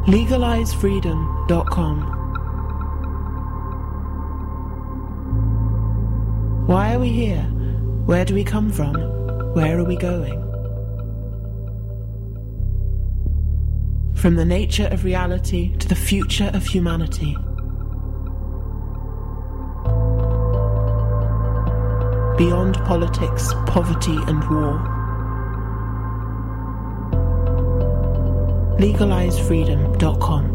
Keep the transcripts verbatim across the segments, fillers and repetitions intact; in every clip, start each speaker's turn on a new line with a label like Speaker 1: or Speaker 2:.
Speaker 1: legalize freedom dot com. Why are we here? Where do we come from? Where are we going? From the nature of reality to the future of humanity. Beyond politics, poverty and war. legalize freedom dot com.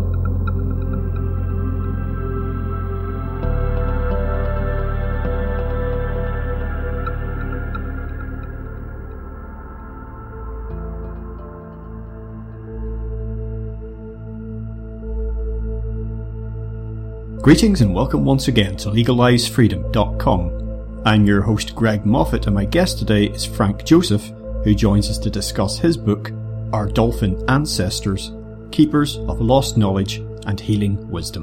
Speaker 2: Greetings and welcome once again to legalize freedom dot com. I'm your host Greg Moffat, and my guest today is Frank Joseph, who joins us to discuss his book, Our Dolphin Ancestors, Keepers of Lost Knowledge and Healing Wisdom.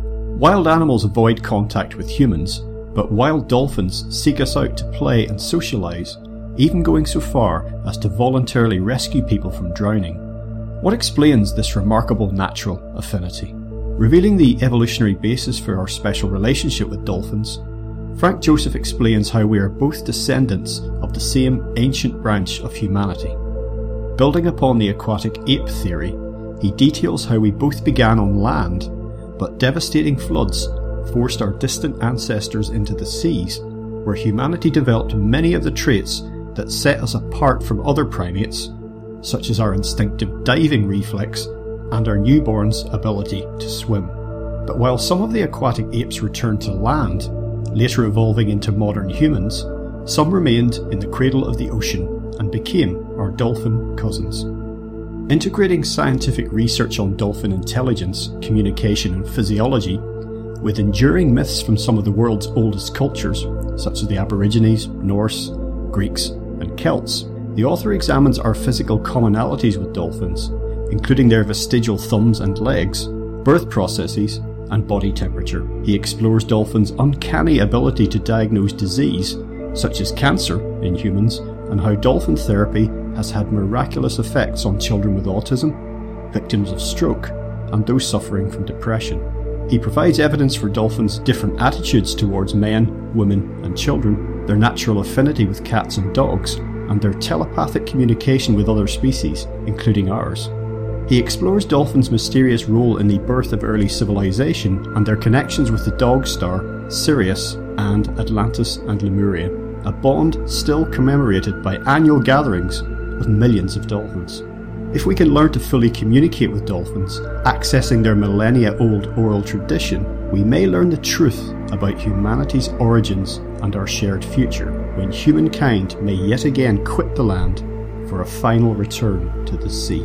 Speaker 2: Wild animals avoid contact with humans, but wild dolphins seek us out to play and socialise, even going so far as to voluntarily rescue people from drowning. What explains this remarkable natural affinity? Revealing the evolutionary basis for our special relationship with dolphins, Frank Joseph explains how we are both descendants of the same ancient branch of humanity. Building upon the aquatic ape theory, he details how we both began on land, but devastating floods forced our distant ancestors into the seas, where humanity developed many of the traits that set us apart from other primates, such as our instinctive diving reflex and our newborn's ability to swim. But while some of the aquatic apes returned to land, later evolving into modern humans, some remained in the cradle of the ocean and became our dolphin cousins. Integrating scientific research on dolphin intelligence, communication and physiology with enduring myths from some of the world's oldest cultures, such as the Aborigines, Norse, Greeks and Celts, the author examines our physical commonalities with dolphins, including their vestigial thumbs and legs, birth processes and body temperature. He explores dolphins' uncanny ability to diagnose disease, such as cancer in humans, and how dolphin therapy has had miraculous effects on children with autism, victims of stroke, and those suffering from depression. He provides evidence for dolphins' different attitudes towards men, women, and children, their natural affinity with cats and dogs, and their telepathic communication with other species, including ours. He explores dolphins' mysterious role in the birth of early civilization and their connections with the dog star, Sirius, and Atlantis and Lemuria, a bond still commemorated by annual gatherings of millions of dolphins. If we can learn to fully communicate with dolphins, accessing their millennia-old oral tradition, we may learn the truth about humanity's origins and our shared future, when humankind may yet again quit the land for a final return to the sea.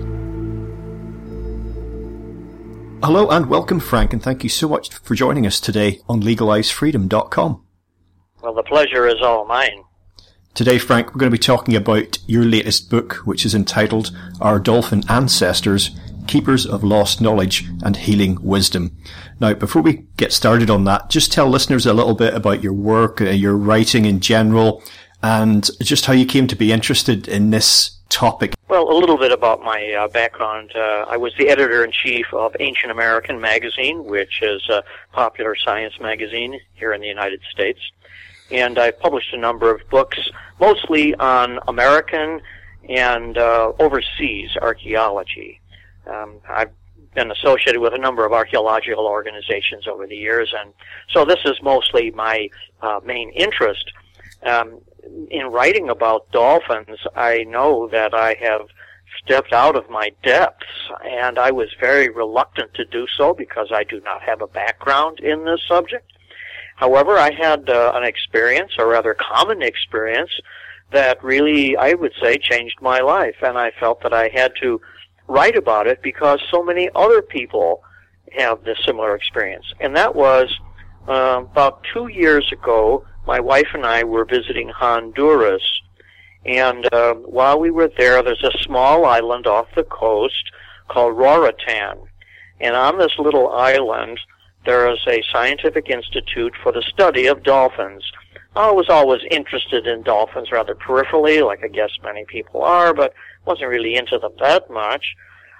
Speaker 2: Hello and welcome, Frank, and thank you so much for joining us today on legalize freedom dot com.
Speaker 3: Well, the pleasure is all mine.
Speaker 2: Today, Frank, we're going to be talking about your latest book, which is entitled Our Dolphin Ancestors, Keepers of Lost Knowledge and Healing Wisdom. Now, before we get started on that, just tell listeners a little bit about your work, uh, your writing in general, and just how you came to be interested in this topic.
Speaker 3: Well, a little bit about my uh, background. Uh, I was the editor-in-chief of Ancient American Magazine, which is a popular science magazine here in the United States. And I've published a number of books, mostly on American and uh, overseas archaeology. Um, I've been associated with a number of archaeological organizations over the years, and so this is mostly my uh, main interest. Um, in writing about dolphins, I know that I have stepped out of my depths, and I was very reluctant to do so because I do not have a background in this subject. However, I had uh, an experience, a rather common experience, that really, I would say, changed my life, and I felt that I had to write about it because so many other people have this similar experience. And that was uh, about two years ago, my wife and I were visiting Honduras, and uh, while we were there, there's a small island off the coast called Rorotan, and on this little island, there is a scientific institute for the study of dolphins. I was always interested in dolphins rather peripherally, like I guess many people are, but wasn't really into them that much.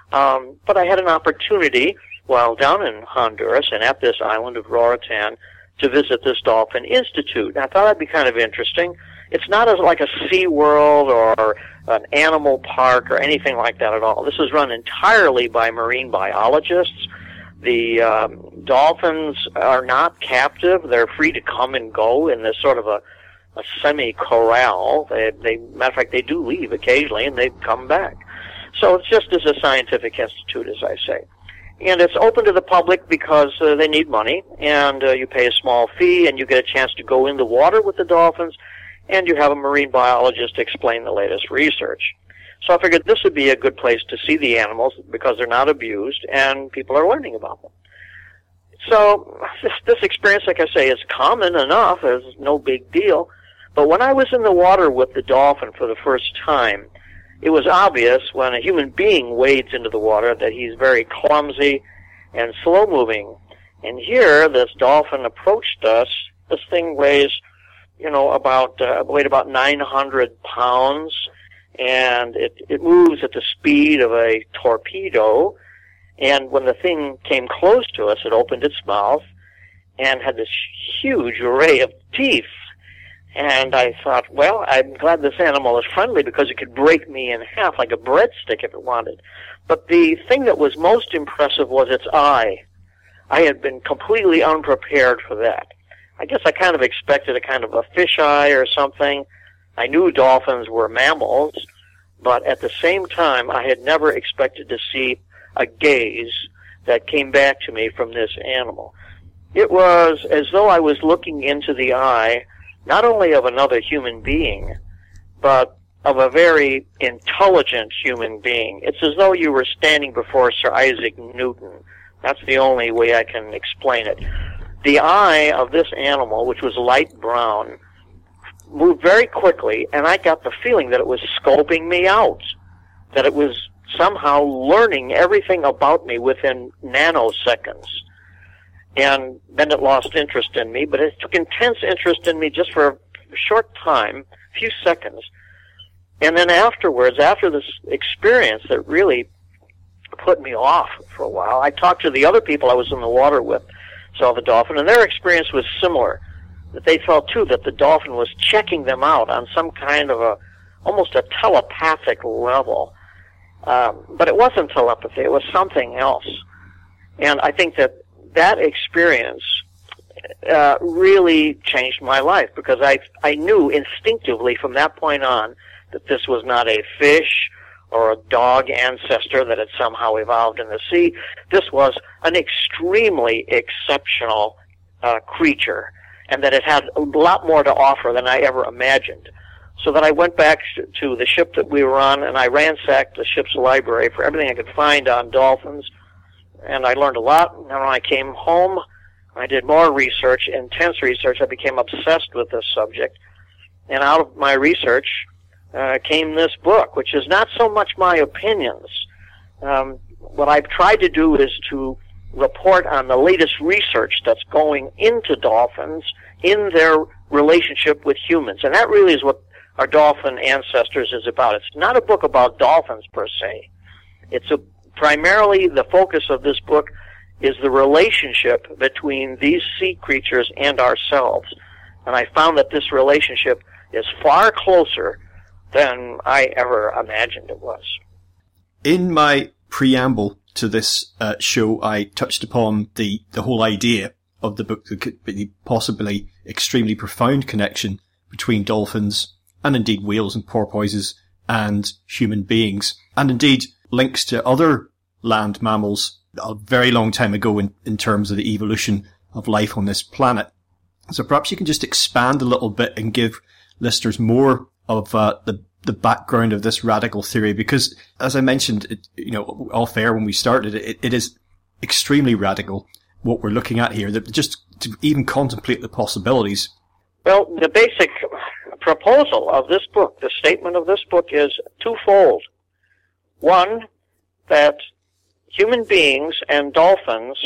Speaker 3: Um, but I had an opportunity while down in Honduras and at this island of Rorotan to visit this Dolphin Institute. And I thought that'd be kind of interesting. It's not as like a Sea World or an animal park or anything like that at all. This is run entirely by marine biologists. The um, dolphins are not captive. They're free to come and go in this sort of a, a semi-corral. They, they, matter of fact, they do leave occasionally, and they come back. So it's just as a scientific institute, as I say. And it's open to the public because uh, they need money, and uh, you pay a small fee, and you get a chance to go in the water with the dolphins, and you have a marine biologist explain the latest research. So I figured this would be a good place to see the animals because they're not abused and people are learning about them. So this, this experience, like I say, is common enough. It's no big deal. But when I was in the water with the dolphin for the first time, it was obvious when a human being wades into the water that he's very clumsy and slow-moving. And here, this dolphin approached us. This thing weighs, you know, about uh, weighed about nine hundred pounds. And it, it moves at the speed of a torpedo, and when the thing came close to us, it opened its mouth and had this huge array of teeth. And I thought, well, I'm glad this animal is friendly because it could break me in half like a breadstick if it wanted. But the thing that was most impressive was its eye. I had been completely unprepared for that. I guess I kind of expected a kind of a fisheye or something. I knew dolphins were mammals, but at the same time, I had never expected to see a gaze that came back to me from this animal. It was as though I was looking into the eye, not only of another human being, but of a very intelligent human being. It's as though you were standing before Sir Isaac Newton. That's the only way I can explain it. The eye of this animal, which was light brown, moved very quickly, and I got the feeling that it was scoping me out, that it was somehow learning everything about me within nanoseconds. And then it lost interest in me, but it took intense interest in me just for a short time, a few seconds. And then afterwards, after this experience that really put me off for a while, I talked to the other people I was in the water with, saw the dolphin, and their experience was similar. That they felt, too, that the dolphin was checking them out on some kind of a, almost a telepathic level. Um, but it wasn't telepathy, it was something else. And I think that that experience uh, really changed my life, because I, I knew instinctively from that point on that this was not a fish or a dog ancestor that had somehow evolved in the sea. This was an extremely exceptional uh, creature, and that it had a lot more to offer than I ever imagined. So that I went back to the ship that we were on, and I ransacked the ship's library for everything I could find on dolphins, and I learned a lot. And when I came home, I did more research, intense research. I became obsessed with this subject, and out of my research uh, came this book, which is not so much my opinions. Um, what I've tried to do is to report on the latest research that's going into dolphins in their relationship with humans. And that really is what our Dolphin Ancestors is about. It's not a book about dolphins per se. It's a, primarily the focus of this book is the relationship between these sea creatures and ourselves. And I found that this relationship is far closer than I ever imagined it was.
Speaker 2: In my preamble to this uh, show, I touched upon the, the whole idea of the book, the, the possibly extremely profound connection between dolphins and indeed whales and porpoises and human beings, and indeed links to other land mammals a very long time ago in, in terms of the evolution of life on this planet. So perhaps you can just expand a little bit and give listeners more of uh, the the background of this radical theory, because as I mentioned, it, you know, off air when we started, it, it is extremely radical what we're looking at here. That just to even contemplate the possibilities.
Speaker 3: Well, the basic proposal of this book, the statement of this book, is twofold. One, that human beings and dolphins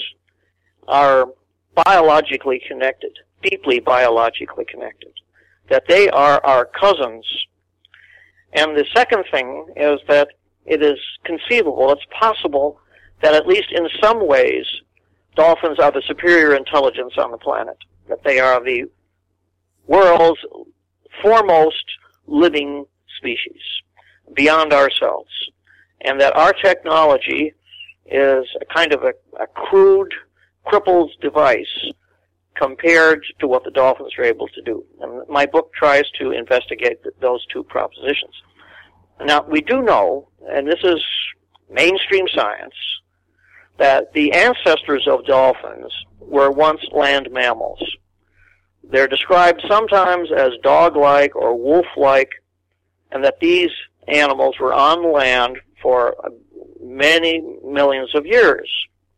Speaker 3: are biologically connected, deeply biologically connected, that they are our cousins. And the second thing is that it is conceivable, it's possible, that at least in some ways, dolphins are the superior intelligence on the planet, that they are the world's foremost living species, beyond ourselves, and that our technology is a kind of a, a crude, crippled device compared to what the dolphins are able to do. And my book tries to investigate th- those two propositions. Now, we do know, and this is mainstream science, that the ancestors of dolphins were once land mammals. They're described sometimes as dog-like or wolf-like, and that these animals were on land for many millions of years.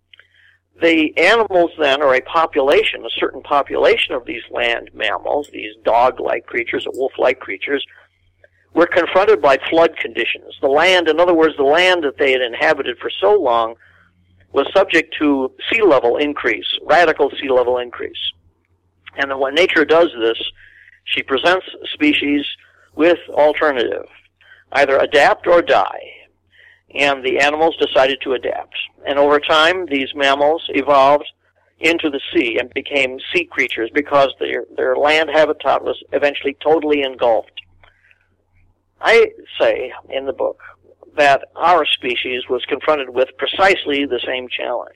Speaker 3: The animals then, or a population, a certain population of these land mammals, these dog-like creatures, or wolf-like creatures, were confronted by flood conditions. The land, in other words, the land that they had inhabited for so long was subject to sea level increase, radical sea level increase. And when nature does this, she presents species with alternative, either adapt or die. And the animals decided to adapt. And over time, these mammals evolved into the sea and became sea creatures because their, their land habitat was eventually totally engulfed. I say in the book that our species was confronted with precisely the same challenge.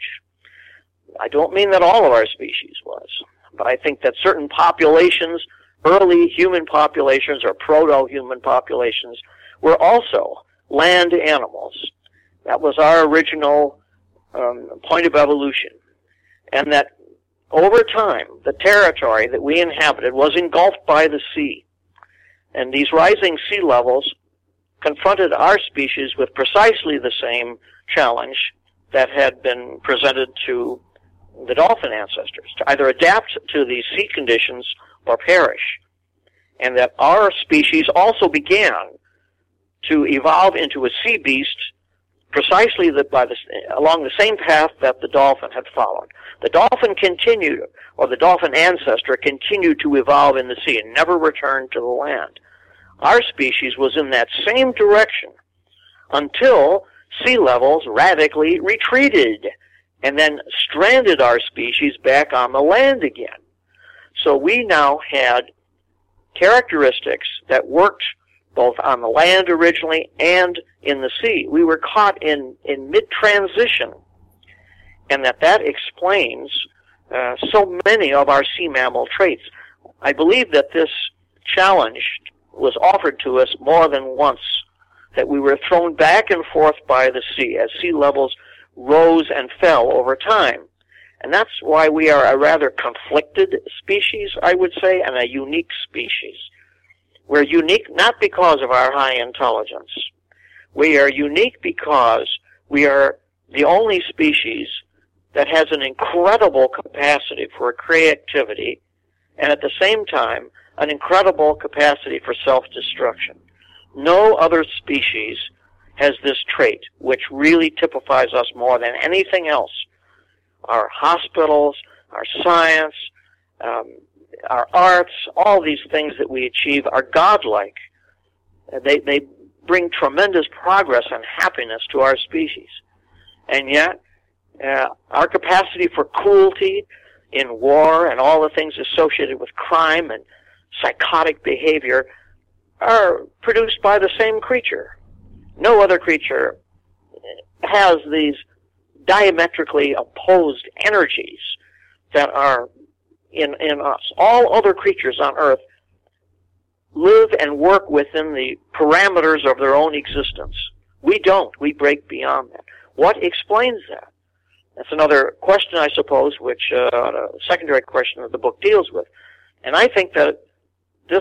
Speaker 3: I don't mean that all of our species was, but I think that certain populations, early human populations or proto-human populations, were also land animals. That was our original um, point of evolution. And that over time, the territory that we inhabited was engulfed by the sea. And these rising sea levels confronted our species with precisely the same challenge that had been presented to the dolphin ancestors, to either adapt to these sea conditions or perish. And that our species also began to evolve into a sea beast precisely the, by the, along the same path that the dolphin had followed. The dolphin continued, or the dolphin ancestor continued to evolve in the sea and never returned to the land. Our species was in that same direction until sea levels radically retreated and then stranded our species back on the land again. So we now had characteristics that worked both on the land originally and in the sea. We were caught in, in mid-transition, and that that explains uh, so many of our sea mammal traits. I believe that this challenge was offered to us more than once, that we were thrown back and forth by the sea as sea levels rose and fell over time. And that's why we are a rather conflicted species, I would say, and a unique species. We're unique not because of our high intelligence. We are unique because we are the only species that has an incredible capacity for creativity and at the same time an incredible capacity for self-destruction. No other species has this trait, which really typifies us more than anything else. Our hospitals, our science, um, our arts, all these things that we achieve are godlike. They, they bring tremendous progress and happiness to our species. And yet, uh, our capacity for cruelty in war and all the things associated with crime and psychotic behavior are produced by the same creature. No other creature has these diametrically opposed energies that are in, in us. All other creatures on Earth live and work within the parameters of their own existence. We don't. We break beyond that. What explains that? That's another question, I suppose, which uh, a secondary question that the book deals with. And I think that this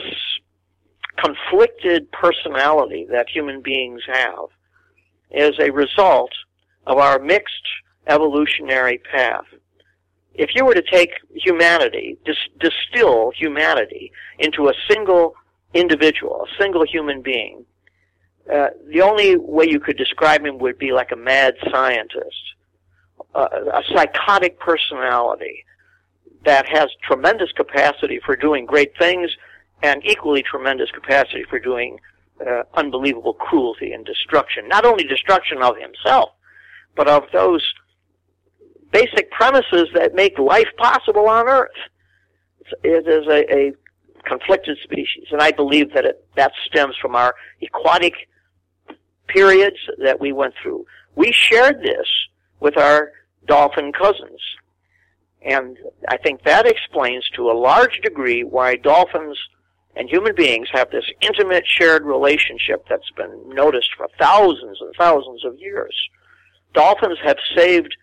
Speaker 3: conflicted personality that human beings have is a result of our mixed evolutionary path. If you were to take humanity, dis- distill humanity into a single individual, a single human being, uh, the only way you could describe him would be like a mad scientist, uh, a psychotic personality that has tremendous capacity for doing great things and equally tremendous capacity for doing uh, unbelievable cruelty and destruction. Not only destruction of himself, but of those basic premises that make life possible on Earth. It is a, a conflicted species, and I believe that it, that stems from our aquatic periods that we went through. We shared this with our dolphin cousins, and I think that explains to a large degree why dolphins and human beings have this intimate shared relationship that's been noticed for thousands and thousands of years. Dolphins have saved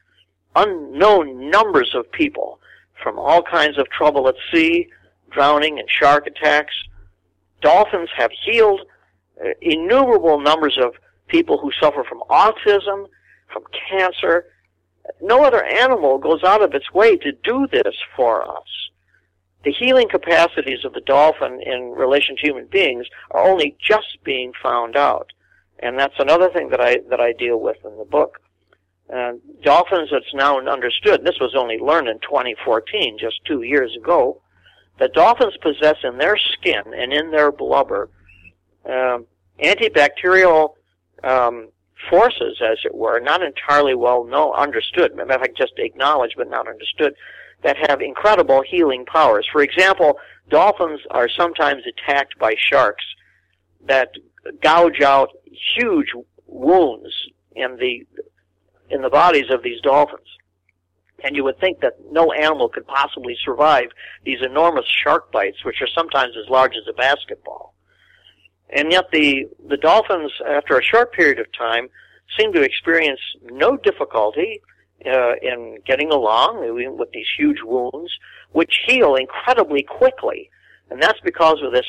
Speaker 3: unknown numbers of people from all kinds of trouble at sea, drowning and shark attacks. Dolphins have healed uh, innumerable numbers of people who suffer from autism, from cancer. No other animal goes out of its way to do this for us. The healing capacities of the dolphin in relation to human beings are only just being found out. And that's another thing that I that I deal with in the book. Uh, dolphins, it's now understood, this was only learned in twenty fourteen, just two years ago, that dolphins possess in their skin and in their blubber um, antibacterial um, forces, as it were, not entirely well known, understood, in fact, just acknowledged but not understood, that have incredible healing powers. For example, dolphins are sometimes attacked by sharks that gouge out huge wounds in the in the bodies of these dolphins. And you would think that no animal could possibly survive these enormous shark bites, which are sometimes as large as a basketball. And yet the, the dolphins, after a short period of time, seem to experience no difficulty uh, in getting along with these huge wounds, which heal incredibly quickly. And that's because of this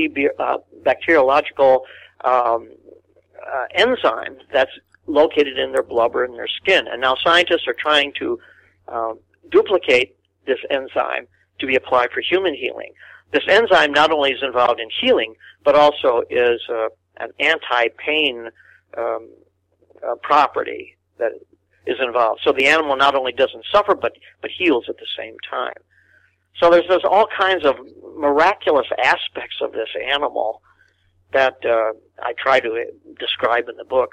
Speaker 3: antibacteriological um, uh, enzyme that's located in their blubber and their skin. And now scientists are trying to um, duplicate this enzyme to be applied for human healing. This enzyme not only is involved in healing, but also is uh, an anti-pain um, uh, property that is involved. So the animal not only doesn't suffer, but, but heals at the same time. So there's, there's all kinds of miraculous aspects of this animal that uh, I try to describe in the book.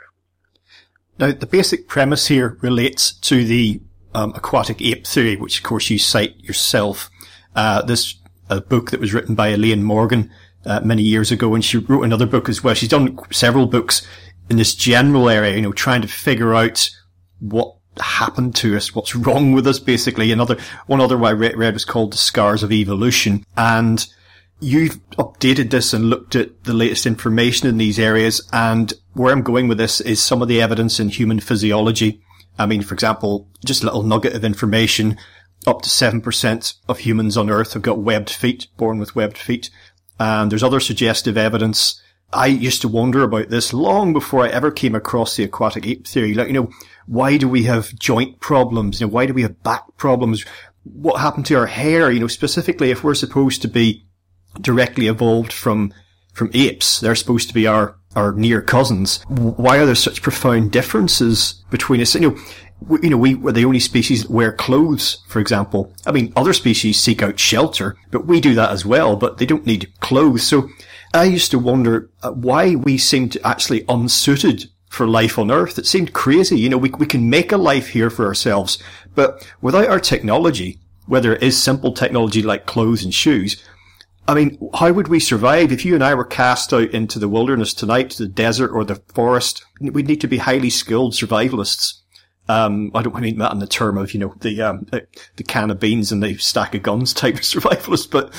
Speaker 2: Now, the basic premise here relates to the um, aquatic ape theory, which, of course, you cite yourself. Uh, this a book that was written by Elaine Morgan uh, many years ago, and she wrote another book as well. She's done several books in this general area, you know, trying to figure out what happened to us, what's wrong with us, basically. Another one other one I read, read was called The Scars of Evolution, and you've updated this and looked at the latest information in these areas, and where I'm going with this is some of the evidence in human physiology. I mean, for example, just a little nugget of information, up to seven percent of humans on Earth have got webbed feet, born with webbed feet, and there's other suggestive evidence. I used to wonder about this long before I ever came across the aquatic ape theory. Like, you know, why do we have joint problems? You know, why do we have back problems? What happened to our hair? You know, specifically, if we're supposed to be directly evolved from from apes, they're supposed to be our our near cousins. Why are there such profound differences between us? You know, we, you know, we were the only species that wear clothes, for example. I mean, other species seek out shelter, but we do that as well, but they don't need clothes. So I used to wonder why we seem to actually unsuited for life on Earth. It seemed crazy. You know, we we can make a life here for ourselves, but without our technology, whether it is simple technology like clothes and shoes, I mean, how would we survive if you and I were cast out into the wilderness tonight, to the desert or the forest? We'd need to be highly skilled survivalists. Um, I don't mean that in the term of, you know, the, um, the can of beans and the stack of guns type of survivalist, but,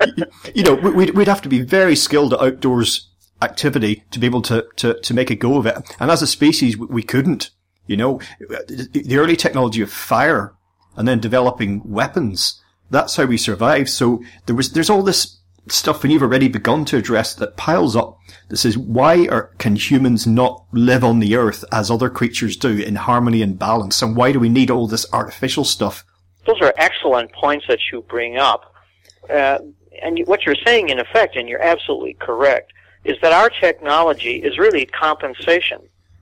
Speaker 2: you know, we'd, we'd have to be very skilled at outdoors activity to be able to, to, to make a go of it. And as a species, we couldn't, you know, the early technology of fire and then developing weapons, that's how we survived. So there was, there's all this stuff, and you've already begun to address, that piles up that says, why are, can humans not live on the Earth as other creatures do in harmony and balance? And why do we need all this artificial stuff?
Speaker 3: Those are excellent points that you bring up. Uh, and what you're saying, in effect, and you're absolutely correct, is that our technology is really compensation.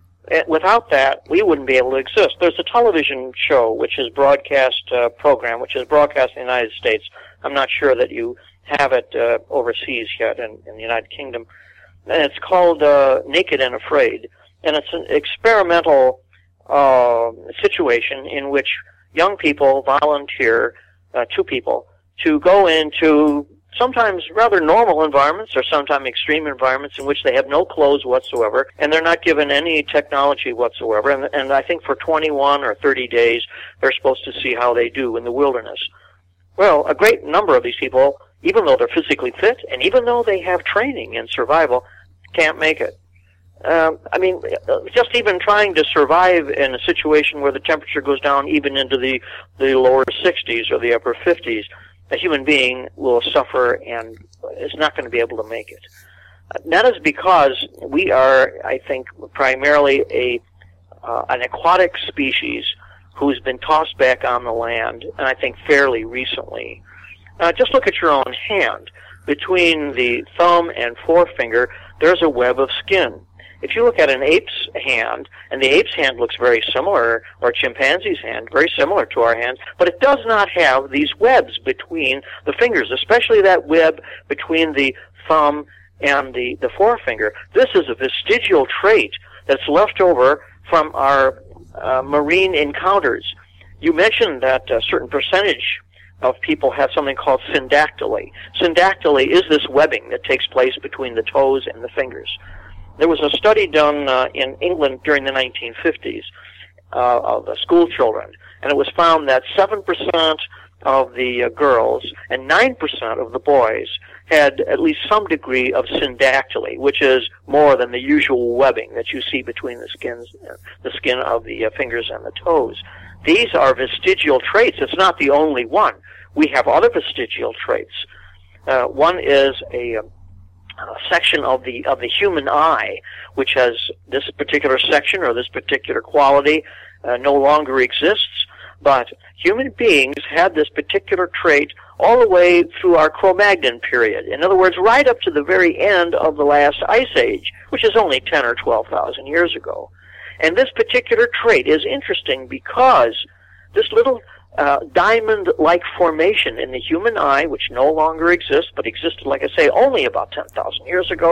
Speaker 3: Without that, we wouldn't be able to exist. There's a television show, which is broadcast uh, program, which is broadcast in the United States. I'm not sure that you have it uh, overseas yet in, in the United Kingdom. and it's called uh, Naked and Afraid. And it's an experimental uh, situation in which young people volunteer, uh, two people, to go into sometimes rather normal environments or sometimes extreme environments in which they have no clothes whatsoever, and they're not given any technology whatsoever. And, and I think for twenty-one or thirty days, they're supposed to see how they do in the wilderness. Well, a great number of these people, even though they're physically fit, and even though they have training in survival, can't make it. Um, I mean, just even trying to survive in a situation where the temperature goes down even into the, the lower sixties or the upper fifties, a human being will suffer and is not going to be able to make it. That is because we are, I think, primarily a uh, an aquatic species who's been tossed back on the land, and I think fairly recently. Uh, just look at your own hand. Between the thumb and forefinger, there's a web of skin. If you look at an ape's hand, and the ape's hand looks very similar, or a chimpanzee's hand, very similar to our hands, but it does not have these webs between the fingers, especially that web between the thumb and the, the forefinger. This is a vestigial trait that's left over from our uh, marine encounters. You mentioned that a certain percentage of people have something called syndactyly. Syndactyly is this webbing that takes place between the toes and the fingers. There was a study done uh, in England during the nineteen fifties uh, of the school children, and it was found that seven percent of the uh, girls and nine percent of the boys had at least some degree of syndactyly, which is more than the usual webbing that you see between the skins, the skin of the uh, fingers and the toes. These are vestigial traits. It's not the only one. We have other vestigial traits. Uh, one is a uh, Uh, section of the of the human eye, which has this particular section or this particular quality, uh, no longer exists. But human beings had this particular trait all the way through our Cro-Magnon period. In other words, right up to the very end of the last ice age, which is only ten or twelve thousand years ago. And this particular trait is interesting because this little Uh, diamond-like formation in the human eye, which no longer exists, but existed, like I say, only about ten thousand years ago,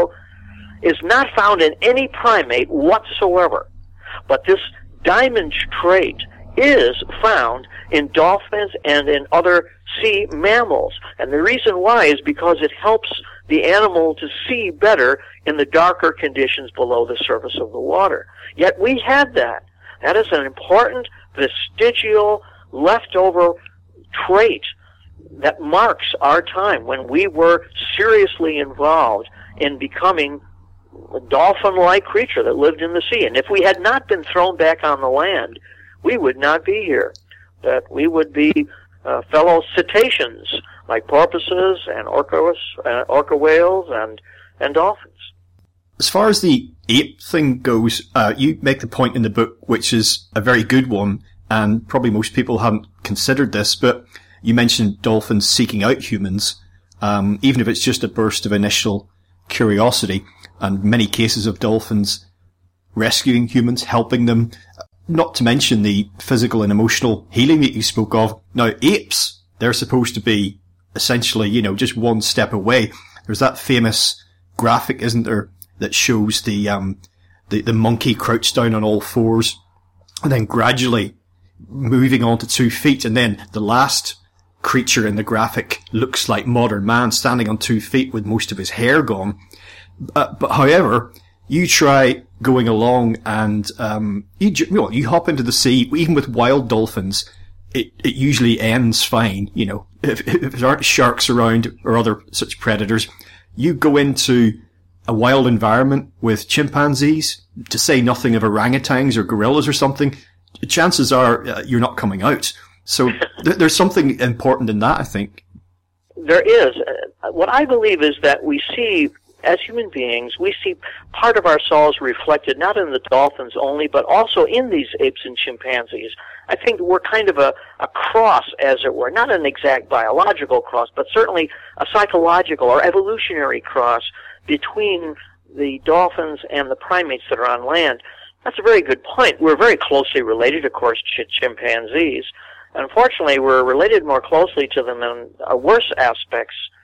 Speaker 3: is not found in any primate whatsoever. But this diamond trait is found in dolphins and in other sea mammals. And the reason why is because it helps the animal to see better in the darker conditions below the surface of the water. Yet we had that. That is an important vestigial leftover trait that marks our time when we were seriously involved in becoming a dolphin-like creature that lived in the sea. And if we had not been thrown back on the land, we would not be here. That we would be uh, fellow cetaceans like porpoises and orcas, uh, orca whales and, and dolphins.
Speaker 2: As far as the ape thing goes, uh, you make the point in the book, which is a very good one, and probably most people haven't considered this, but you mentioned dolphins seeking out humans, um, even if it's just a burst of initial curiosity, and many cases of dolphins rescuing humans, helping them, not to mention the physical and emotional healing that you spoke of. Now, apes, they're supposed to be essentially, you know, just one step away. There's that famous graphic, isn't there, that shows the, um, the, the monkey crouched down on all fours, and then gradually moving on to two feet, and then the last creature in the graphic looks like modern man standing on two feet with most of his hair gone. Uh, but however, you try going along and um, you, you, know, you hop into the sea, even with wild dolphins, it, it usually ends fine. You know, if, if there aren't sharks around or other such predators, you go into a wild environment with chimpanzees, to say nothing of orangutans or gorillas or something, chances are uh, you're not coming out. So th- there's something important in that, I think.
Speaker 3: There is. Uh, what I believe is that we see, as human beings, we see part of ourselves reflected not in the dolphins only, but also in these apes and chimpanzees. I think we're kind of a, a cross, as it were, not an exact biological cross, but certainly a psychological or evolutionary cross between the dolphins and the primates that are on land. That's a very good point. We're very closely related, of course, to chimpanzees. Unfortunately, we're related more closely to them in uh, worse aspects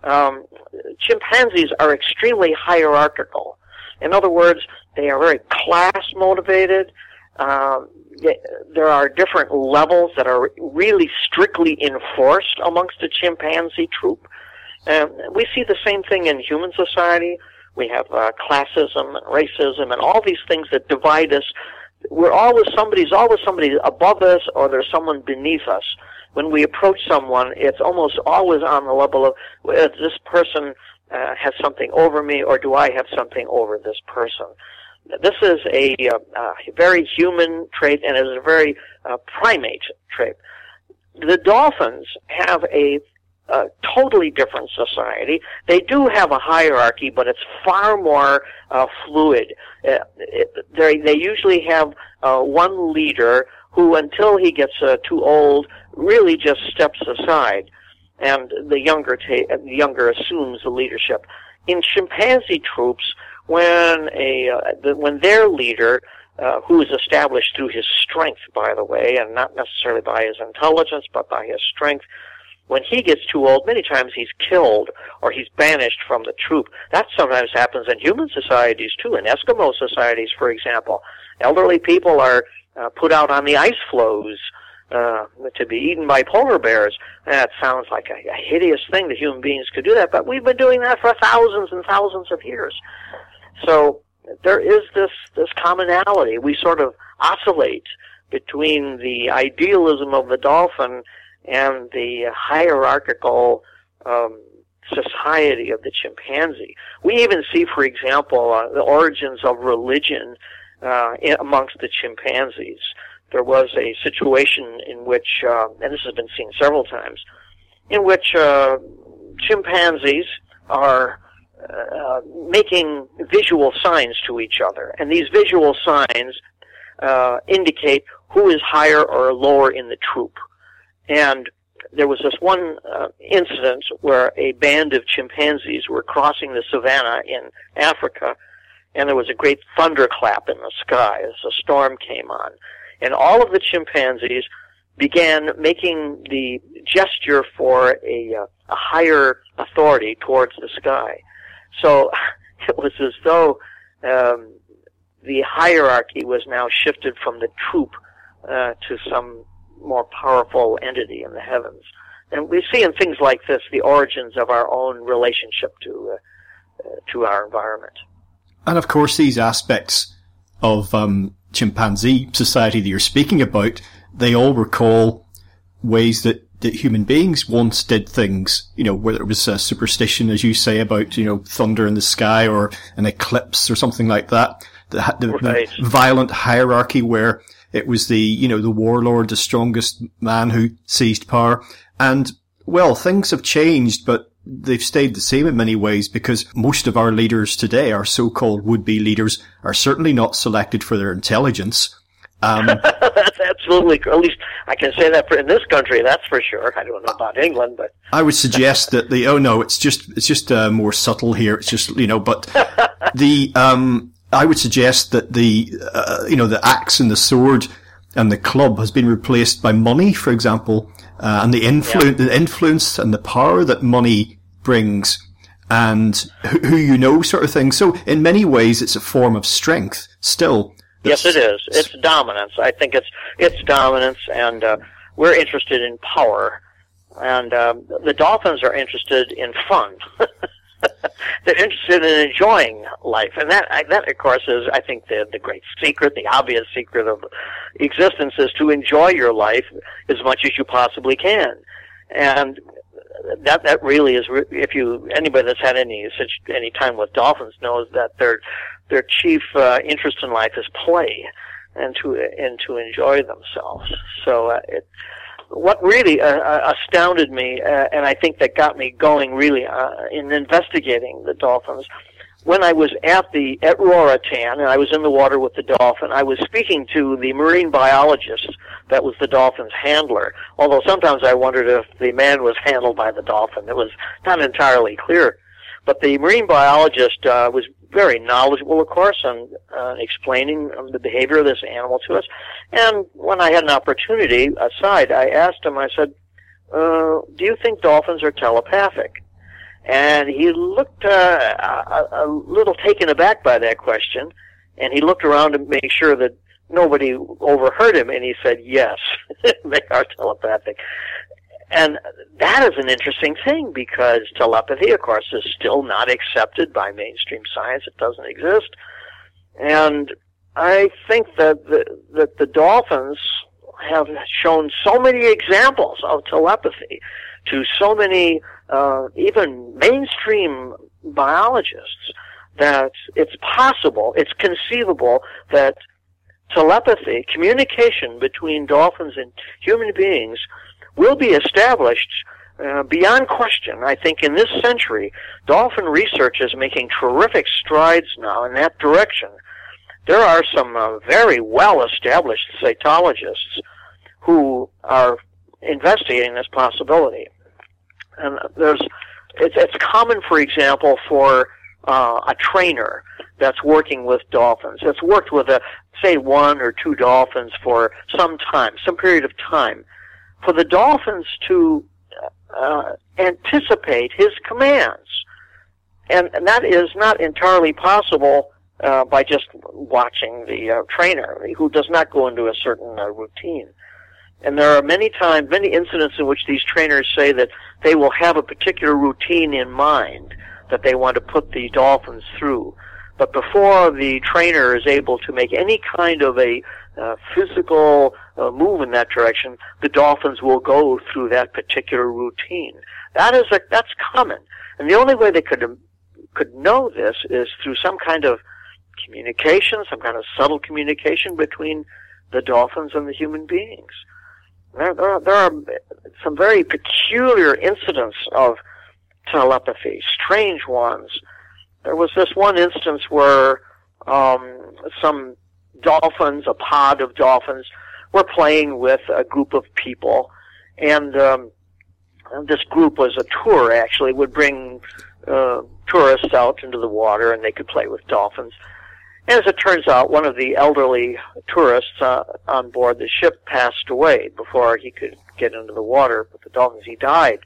Speaker 3: Um, chimpanzees are extremely hierarchical. In other words, they are very class-motivated. Um, there are different levels that are really strictly enforced amongst a chimpanzee troop. Um, we see the same thing in human society. We have uh, classism and racism and all these things that divide us. We're always somebody's always somebody above us, or there's someone beneath us. When we approach someone, it's almost always on the level of, well, this person uh, has something over me, or do I have something over this person? This is a, uh, uh, very human trait, and it is a very uh, primate trait. The dolphins have a uh, totally different society. They do have a hierarchy, but it's far more uh, fluid. Uh, it, they usually have uh, one leader who, until he gets uh, too old, really just steps aside, and the younger ta- the younger assumes the leadership. In chimpanzee troops, when a uh, the, when their leader, uh, who is established through his strength, by the way, and not necessarily by his intelligence, but by his strength, when he gets too old, many times he's killed or he's banished from the troop. That sometimes happens in human societies too. In Eskimo societies, for example, elderly people are uh, put out on the ice floes uh, to be eaten by polar bears. That sounds like a, a hideous thing that human beings could do that, but we've been doing that for thousands and thousands of years. So there is this, this commonality. We sort of oscillate between the idealism of the dolphin and the hierarchical um, society of the chimpanzee. We even see, for example, uh, the origins of religion uh, in, amongst the chimpanzees. There was a situation in which, uh, and this has been seen several times, in which uh, chimpanzees are uh, making visual signs to each other, and these visual signs uh, indicate who is higher or lower in the troop. And there was this one uh, incident where a band of chimpanzees were crossing the savannah in Africa, and there was a great thunderclap in the sky as a storm came on. And all of the chimpanzees began making the gesture for a, uh, a higher authority towards the sky. So it was as though um, the hierarchy was now shifted from the troop uh, to some more powerful entity in the heavens. And we see in things like this the origins of our own relationship to uh, uh, to our environment.
Speaker 2: And of course, these aspects of um, chimpanzee society that you're speaking about, they all recall ways that, that human beings once did things, you know, whether it was a superstition, as you say, about, you know, thunder in the sky or an eclipse or something like that. The, the,
Speaker 3: right.
Speaker 2: the violent hierarchy where it was the, you know, the warlord, the strongest man who seized power. And, well, things have changed, but they've stayed the same in many ways because most of our leaders today, our so-called would-be leaders, are certainly not selected for their intelligence. Um,
Speaker 3: that's absolutely, at least I can say that for in this country, that's for sure. I don't know about England, but
Speaker 2: I would suggest that the, oh no, it's just, it's just, uh, more subtle here. It's just, you know, but the, um, I would suggest that the, uh, you know, the axe and the sword and the club has been replaced by money, for example, uh, and the influence, yeah. the influence and the power that money brings and who, who you know sort of thing. So in many ways, it's a form of strength still.
Speaker 3: Yes, it is. It's dominance. I think it's, it's dominance, and, uh, we're interested in power, and, um, the dolphins are interested in fun. They're interested in enjoying life, and that, that of course, is I think the the great secret, the obvious secret of existence, is to enjoy your life as much as you possibly can, and that that really is. If you anybody that's had any such any time with dolphins knows that their their chief uh, interest in life is play, and to and to enjoy themselves. So uh, it. What really uh, astounded me, uh, and I think that got me going really uh, in investigating the dolphins, when I was at the at Roritan and I was in the water with the dolphin, I was speaking to the marine biologist that was the dolphin's handler. Although sometimes I wondered if the man was handled by the dolphin. It was not entirely clear. But the marine biologist uh, was very knowledgeable, of course, on uh, explaining um, the behavior of this animal to us. And when I had an opportunity aside, I asked him, I said, uh, do you think dolphins are telepathic? And he looked uh, a, a little taken aback by that question, and he looked around to make sure that nobody overheard him, and he said, yes, they are telepathic. And that is an interesting thing, because telepathy, of course, is still not accepted by mainstream science. It doesn't exist. And I think that the, that the dolphins have shown so many examples of telepathy to so many, uh, even mainstream biologists, that it's possible, it's conceivable that telepathy, communication between dolphins and human beings, will be established uh, beyond question. I think in this century, dolphin research is making terrific strides now in that direction. There are some uh, very well-established cytologists who are investigating this possibility. And there's, it's, it's common, for example, for uh, a trainer that's working with dolphins, that's worked with, a, say, one or two dolphins for some time, some period of time, for the dolphins to uh, anticipate his commands. And, and that is not entirely possible uh, by just watching the uh, trainer, who does not go into a certain uh, routine. And there are many times, many incidents in which these trainers say that they will have a particular routine in mind that they want to put the dolphins through. But before the trainer is able to make any kind of a uh, physical uh, move in that direction, the dolphins will go through that particular routine. That is a, that's common. And the only way they could um, could know this is through some kind of communication, some kind of subtle communication between the dolphins and the human beings. There, there, are, there are some very peculiar incidents of telepathy, strange ones. There was this one instance where um, some dolphins, a pod of dolphins, were playing with a group of people, and um, this group was a tour, actually, would bring uh, tourists out into the water, and they could play with dolphins. And as it turns out, one of the elderly tourists uh, on board the ship passed away before he could get into the water with the dolphins. He died.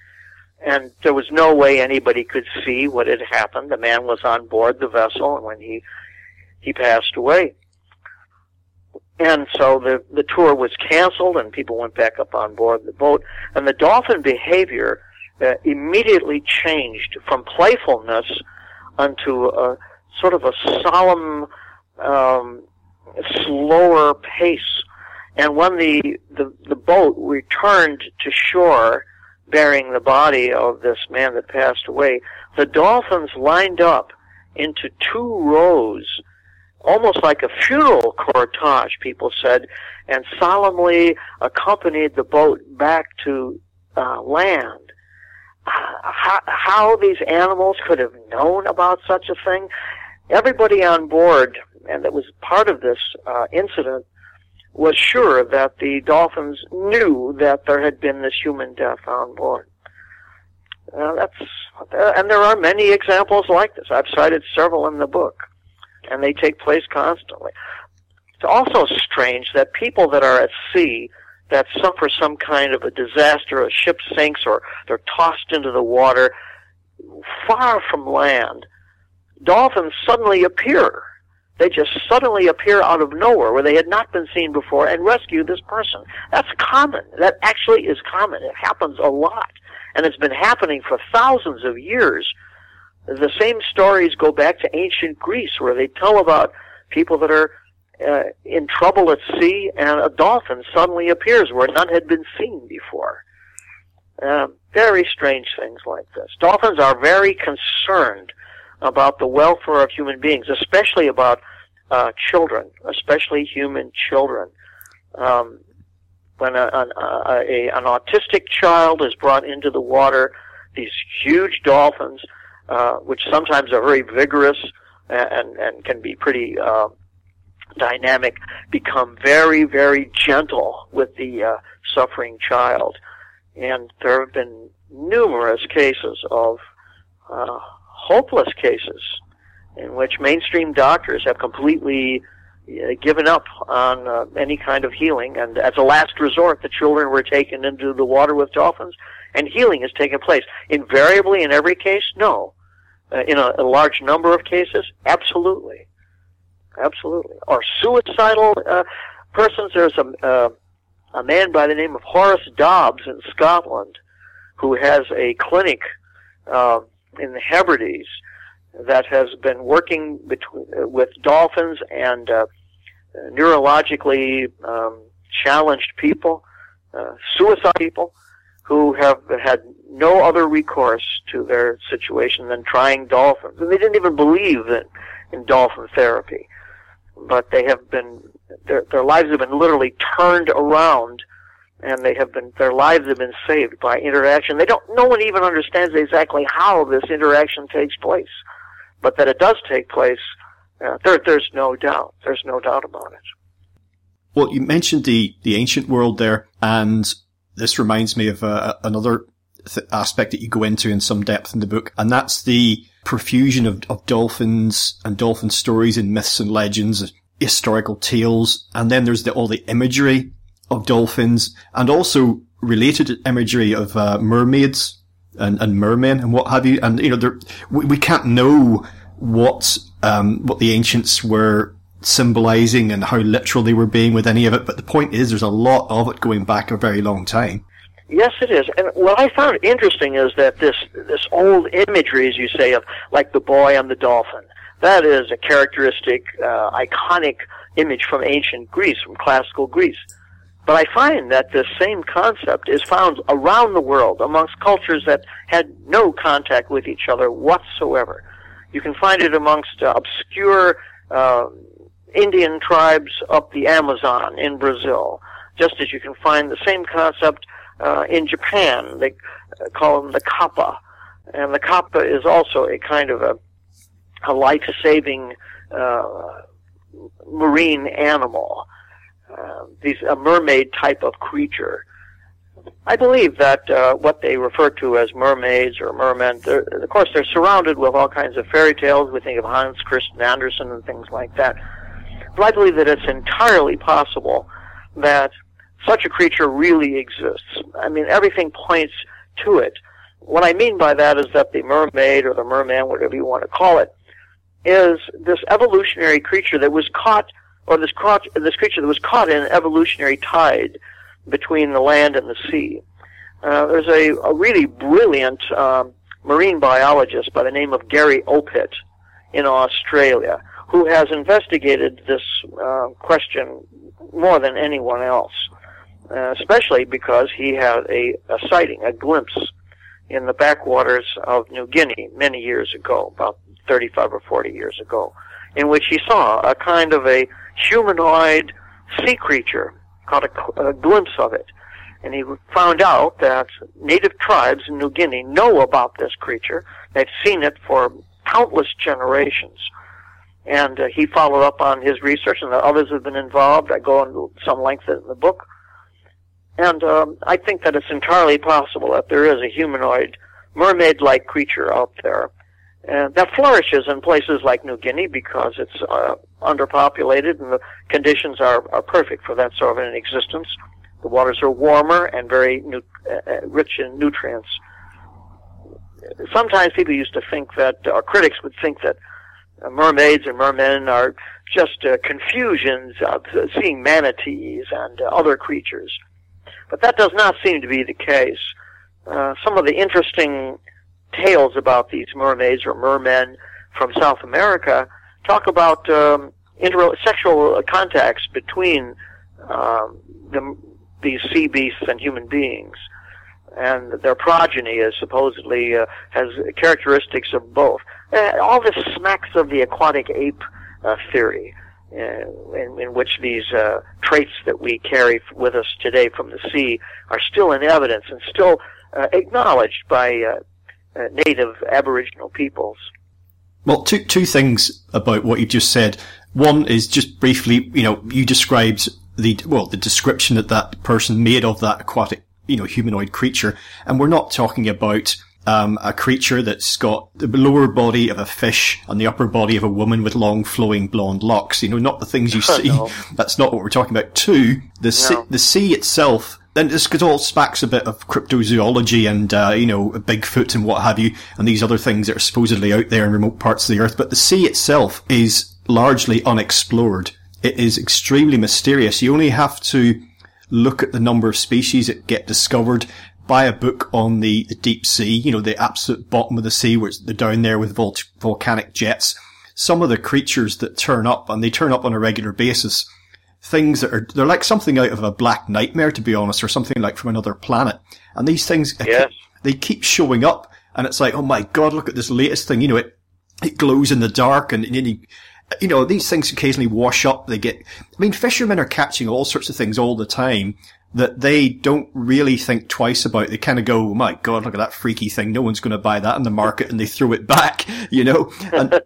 Speaker 3: And there was no way anybody could see what had happened. The man was on board the vessel when he he passed away. And so the, the tour was canceled, and people went back up on board the boat. And the dolphin behavior uh, immediately changed from playfulness unto a sort of a solemn, um, slower pace. And when the, the, the boat returned to shore, bearing the body of this man that passed away, the dolphins lined up into two rows, almost like a funeral cortege, people said, and solemnly accompanied the boat back to uh, land. Uh, how, how these animals could have known about such a thing? Everybody on board, and that was part of this uh, incident, was sure that the dolphins knew that there had been this human death on board. Uh, that's, uh, and there are many examples like this. I've cited several in the book, and they take place constantly. It's also strange that people that are at sea, that suffer some kind of a disaster, a ship sinks, or they're tossed into the water, far from land, dolphins suddenly appear. They just suddenly appear out of nowhere where they had not been seen before and rescue this person. That's common. That actually is common. It happens a lot. And it's been happening for thousands of years. The same stories go back to ancient Greece, where they tell about people that are uh, in trouble at sea, and a dolphin suddenly appears where none had been seen before. Uh, very strange things like this. Dolphins are very concerned about the welfare of human beings, especially about uh, children, especially human children. Um, when a, an, a, a, an autistic child is brought into the water, these huge dolphins, uh, which sometimes are very vigorous and, and can be pretty uh, dynamic, become very, very gentle with the uh, suffering child. And there have been numerous cases of uh, hopeless cases in which mainstream doctors have completely uh, given up on uh, any kind of healing, and as a last resort, the children were taken into the water with dolphins, and healing has taken place. Invariably, in every case, no. Uh, in a, a large number of cases, absolutely. Absolutely. Or suicidal uh, persons. There's a, uh, a man by the name of Horace Dobbs in Scotland who has a clinic uh, in the Hebrides that has been working between, uh, with dolphins and uh, neurologically um, challenged people, uh, suicide people, who have had no other recourse to their situation than trying dolphins. And they didn't even believe in, in dolphin therapy. But they have been, their, their lives have been literally turned around, and they have been, their lives have been saved by interaction. They don't, no one even understands exactly how this interaction takes place. But that it does take place, uh, there, there's no doubt. There's no doubt about it.
Speaker 2: Well, you mentioned the, the ancient world there, and this reminds me of uh, another th- aspect that you go into in some depth in the book, and that's the profusion of, of dolphins and dolphin stories and myths and legends, historical tales, and then there's the, all the imagery of dolphins, and also related imagery of uh, mermaids and, and mermen and what have you. And you know, there, we, we can't know what um, what the ancients were symbolizing and how literal they were being with any of it, but the point is there's a lot of it going back a very long time.
Speaker 3: Yes, it is. And what I found interesting is that this this old imagery, as you say, of like the boy and the dolphin, that is a characteristic, uh, iconic image from ancient Greece, from classical Greece. But I find that this same concept is found around the world amongst cultures that had no contact with each other whatsoever. You can find it amongst uh, obscure uh, Indian tribes up the Amazon in Brazil, just as you can find the same concept uh, in Japan. They uh, call them the kappa. And the kappa is also a kind of a, a life-saving uh, marine animal. Uh, these a mermaid type of creature. I believe that uh, what they refer to as mermaids or mermen, of course, they're surrounded with all kinds of fairy tales. We think of Hans Christian Andersen and things like that. But I believe that it's entirely possible that such a creature really exists. I mean, everything points to it. What I mean by that is that the mermaid or the merman, whatever you want to call it, is this evolutionary creature that was caught, or this, caught, this creature that was caught in an evolutionary tide between the land and the sea. Uh, there's a, a really brilliant um, marine biologist by the name of Gary Opit in Australia who has investigated this uh, question more than anyone else, uh, especially because he had a, a sighting, a glimpse in the backwaters of New Guinea many years ago, about thirty-five or forty years ago, in which he saw a kind of a humanoid sea creature, caught a, a glimpse of it. And he found out that native tribes in New Guinea know about this creature. They've seen it for countless generations. And uh, he followed up on his research, and the others have been involved. I go into some length in the book. And um, I think that it's entirely possible that there is a humanoid, mermaid-like creature out there uh, that flourishes in places like New Guinea because it's uh, underpopulated and the conditions are, are perfect for that sort of an existence. The waters are warmer and very nu- uh, rich in nutrients. Sometimes people used to think that, or critics would think that uh, mermaids and mermen are just uh, confusions of uh, seeing manatees and uh, other creatures. But that does not seem to be the case. Uh, some of the interesting tales about these mermaids or mermen from South America talk about um, inter- sexual contacts between um, the, these sea beasts and human beings. And their progeny is supposedly uh, has characteristics of both. Uh, all this smacks of the aquatic ape uh, theory, uh, in, in which these uh, traits that we carry with us today from the sea are still in evidence and still uh, acknowledged by uh, uh, native Aboriginal peoples.
Speaker 2: Well, two two things about what you just said. One is just briefly, you know, you described the well the description that that person made of that aquatic, you know, humanoid creature, and we're not talking about um, a creature that's got the lower body of a fish and the upper body of a woman with long flowing blonde locks. You know, not the things you see.
Speaker 3: No.
Speaker 2: That's not what we're talking about. Two, the, no. sea, the sea itself, then this all smacks a bit of cryptozoology and, uh, you know, Bigfoot and what have you, and these other things that are supposedly out there in remote parts of the earth. But the sea itself is largely unexplored. It is extremely mysterious. You only have to look at the number of species that get discovered. Buy a book on the, the deep sea, you know, the absolute bottom of the sea where they're down there with vol- volcanic jets. Some of the creatures that turn up, and they turn up on a regular basis, things that are, they're like something out of a black nightmare, to be honest, or something like from another planet. And these things,
Speaker 3: yes.
Speaker 2: they keep showing up, and it's like, oh my God, look at this latest thing. You know, it, it glows in the dark, and, and you, you know, these things occasionally wash up. They get, I mean, fishermen are catching all sorts of things all the time that they don't really think twice about. They kind of go, oh my God, look at that freaky thing. No one's going to buy that in the market, and they throw it back, you know. And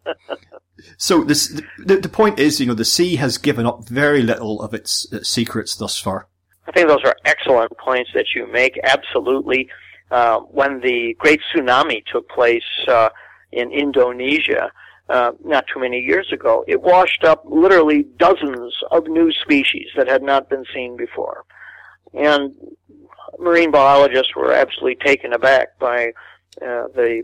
Speaker 2: so this, the, the point is, you know, the sea has given up very little of its, its secrets thus far.
Speaker 3: I think those are excellent points that you make. Absolutely. Uh, when the great tsunami took place uh, in Indonesia, uh, not too many years ago, it washed up literally dozens of new species that had not been seen before. And marine biologists were absolutely taken aback by uh, the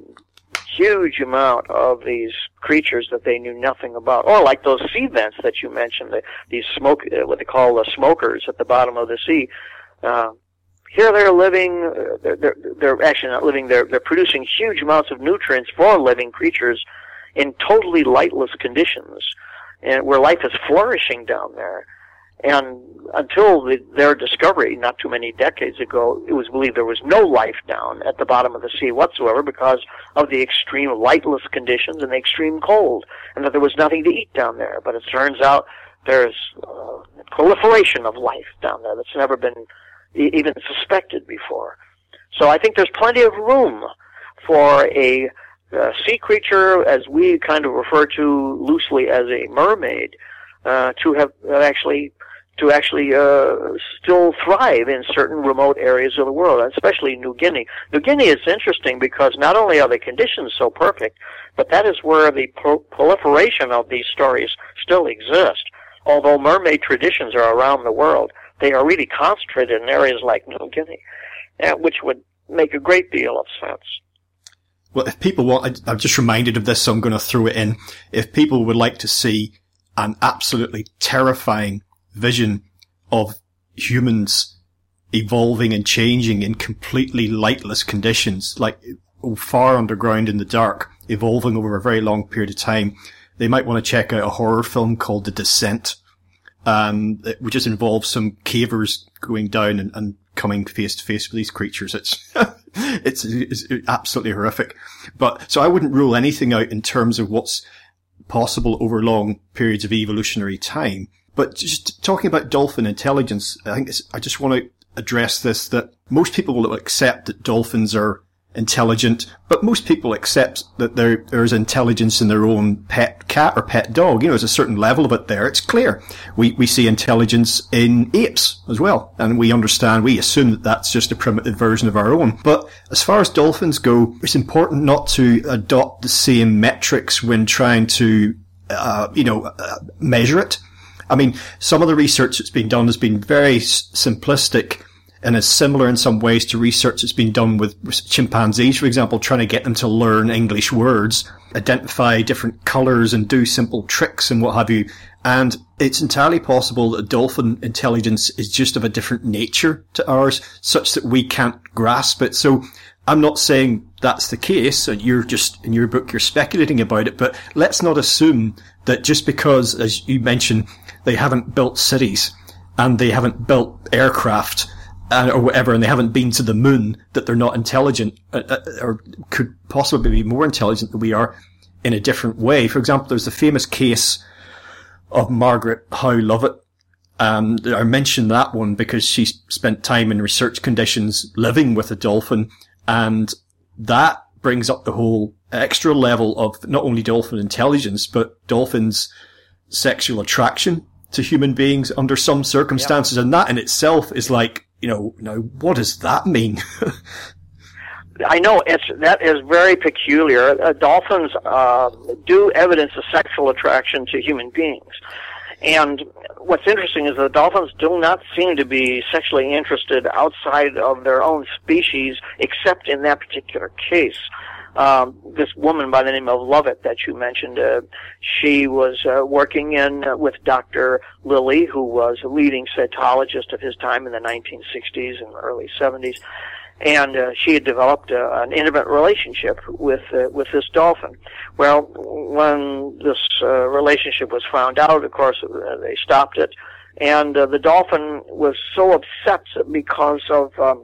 Speaker 3: huge amount of these creatures that they knew nothing about. Or like those sea vents that you mentioned, the, these smoke, uh, what they call the smokers at the bottom of the sea. Uh, here they're living, uh, they're, they're, they're actually not living, they're, they're producing huge amounts of nutrients for living creatures in totally lightless conditions, and where life is flourishing down there. And until the, their discovery, not too many decades ago, it was believed there was no life down at the bottom of the sea whatsoever because of the extreme lightless conditions and the extreme cold, and that there was nothing to eat down there. But it turns out there's uh, proliferation of life down there that's never been e- even suspected before. So I think there's plenty of room for a uh, sea creature, as we kind of refer to loosely as a mermaid, uh, to have uh, actually to actually uh, still thrive in certain remote areas of the world, especially New Guinea. New Guinea is interesting because not only are the conditions so perfect, but that is where the pro- proliferation of these stories still exist. Although mermaid traditions are around the world, they are really concentrated in areas like New Guinea, uh, which would make a great deal of sense.
Speaker 2: Well, if people want, I'm just reminded of this, so I'm going to throw it in. If people would like to see an absolutely terrifying vision of humans evolving and changing in completely lightless conditions, like far underground in the dark, evolving over a very long period of time, they might want to check out a horror film called The Descent, um, which just involves some cavers going down and, and coming face to face with these creatures. It's, it's, it's absolutely horrific. But, so I wouldn't rule anything out in terms of what's possible over long periods of evolutionary time. But just talking about dolphin intelligence, I think it's, I just want to address this, that most people will accept that dolphins are intelligent, but most people accept that there, there's intelligence in their own pet cat or pet dog. You know, there's a certain level of it there. It's clear. We, we see intelligence in apes as well. And we understand, we assume that that's just a primitive version of our own. But as far as dolphins go, it's important not to adopt the same metrics when trying to, uh, you know, uh, measure it. I mean, some of the research that's been done has been very s- simplistic and is similar in some ways to research that's been done with chimpanzees, for example, trying to get them to learn English words, identify different colours and do simple tricks and what have you. And it's entirely possible that dolphin intelligence is just of a different nature to ours, such that we can't grasp it. So I'm not saying that's the case, and you're just, in your book, you're speculating about it, but let's not assume that just because, as you mentioned, they haven't built cities and they haven't built aircraft uh, or whatever, and they haven't been to the moon, that they're not intelligent, uh, uh, or could possibly be more intelligent than we are in a different way. For example, there's the famous case of Margaret Howe Lovett. Um, I mentioned that one because she spent time in research conditions living with a dolphin, and that brings up the whole extra level of not only dolphin intelligence, but dolphins' sexual attraction to human beings under some circumstances. Yeah. And that in itself is like, you know, now what does that mean?
Speaker 3: I know it's that is very peculiar. Uh, dolphins uh, do evidence a sexual attraction to human beings, and what's interesting is that dolphins do not seem to be sexually interested outside of their own species, except in that particular case. Um, this woman by the name of Lovett that you mentioned, uh, she was uh, working in uh, with Doctor Lilly, who was a leading cytologist of his time in the nineteen sixties and early seventies, and uh, she had developed uh, an intimate relationship with uh, with this dolphin. Well, when this uh, relationship was found out, of course, uh, they stopped it, and uh, the dolphin was so upset because of um,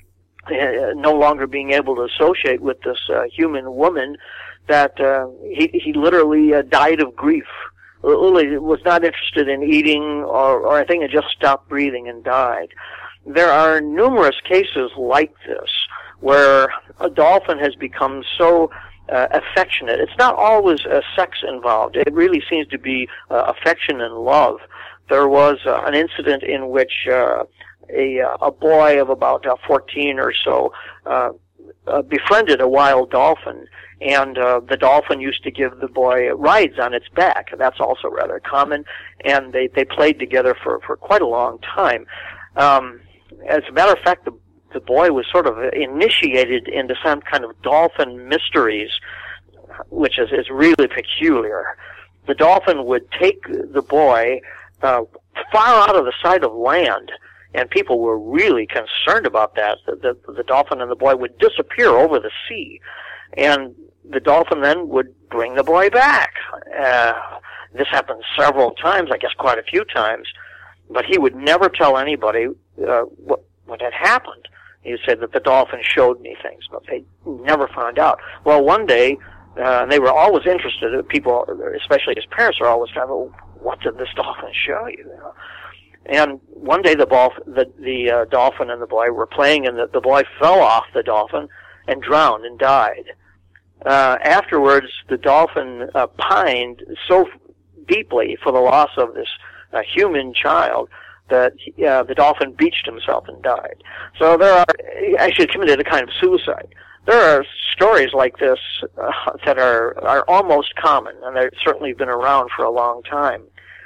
Speaker 3: Uh, no longer being able to associate with this uh, human woman, that uh, he he literally uh, died of grief. Literally was not interested in eating or, or anything, and just stopped breathing and died. There are numerous cases like this where a dolphin has become so uh, affectionate. It's not always uh, sex involved. It really seems to be uh, affection and love. There was uh, an incident in which uh, A, a boy of about uh, fourteen or so uh, uh, befriended a wild dolphin, and uh, the dolphin used to give the boy rides on its back. That's also rather common, and they, they played together for, for quite a long time. Um, as a matter of fact, the, the boy was sort of initiated into some kind of dolphin mysteries, which is, is really peculiar. The dolphin would take the boy uh, far out of the sight of land, and people were really concerned about that. The, the, the dolphin and the boy would disappear over the sea, and the dolphin then would bring the boy back. Uh, this happened several times, I guess quite a few times, but he would never tell anybody uh, what, what had happened. He would say that the dolphin showed me things, but they never found out. Well, one day, uh, they were always interested, people, especially his parents, are always trying, well, what did this dolphin show you? You know? And one day the, ball, the, the uh, dolphin and the boy were playing, and the, the boy fell off the dolphin and drowned and died. Uh, afterwards, the dolphin uh, pined so deeply for the loss of this uh, human child that uh, the dolphin beached himself and died. So there are, actually committed a kind of suicide. There are stories like this uh, that are, are almost common, and they've certainly been around for a long time.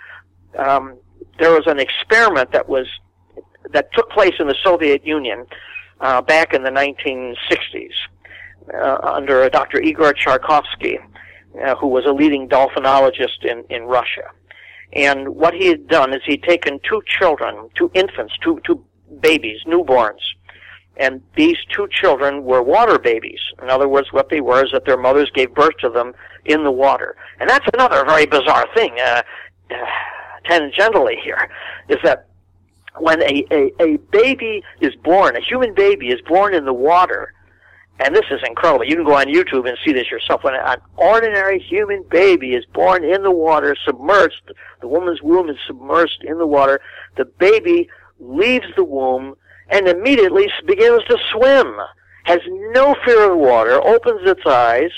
Speaker 3: Um, There was an experiment that was that took place in the Soviet Union uh, back in the nineteen sixties uh, under Doctor Igor Charkovsky, uh, who was a leading dolphinologist in, in Russia. And what he had done is he'd taken two children, two infants, two, two babies, newborns, and these two children were water babies. In other words, what they were is that their mothers gave birth to them in the water. And that's another very bizarre thing. Uh, uh, tangentially here, is that when a, a, a baby is born, a human baby is born in the water, and this is incredible. You can go on YouTube and see this yourself. When an ordinary human baby is born in the water, submerged, the woman's womb is submerged in the water, the baby leaves the womb and immediately begins to swim, has no fear of the water, opens its eyes,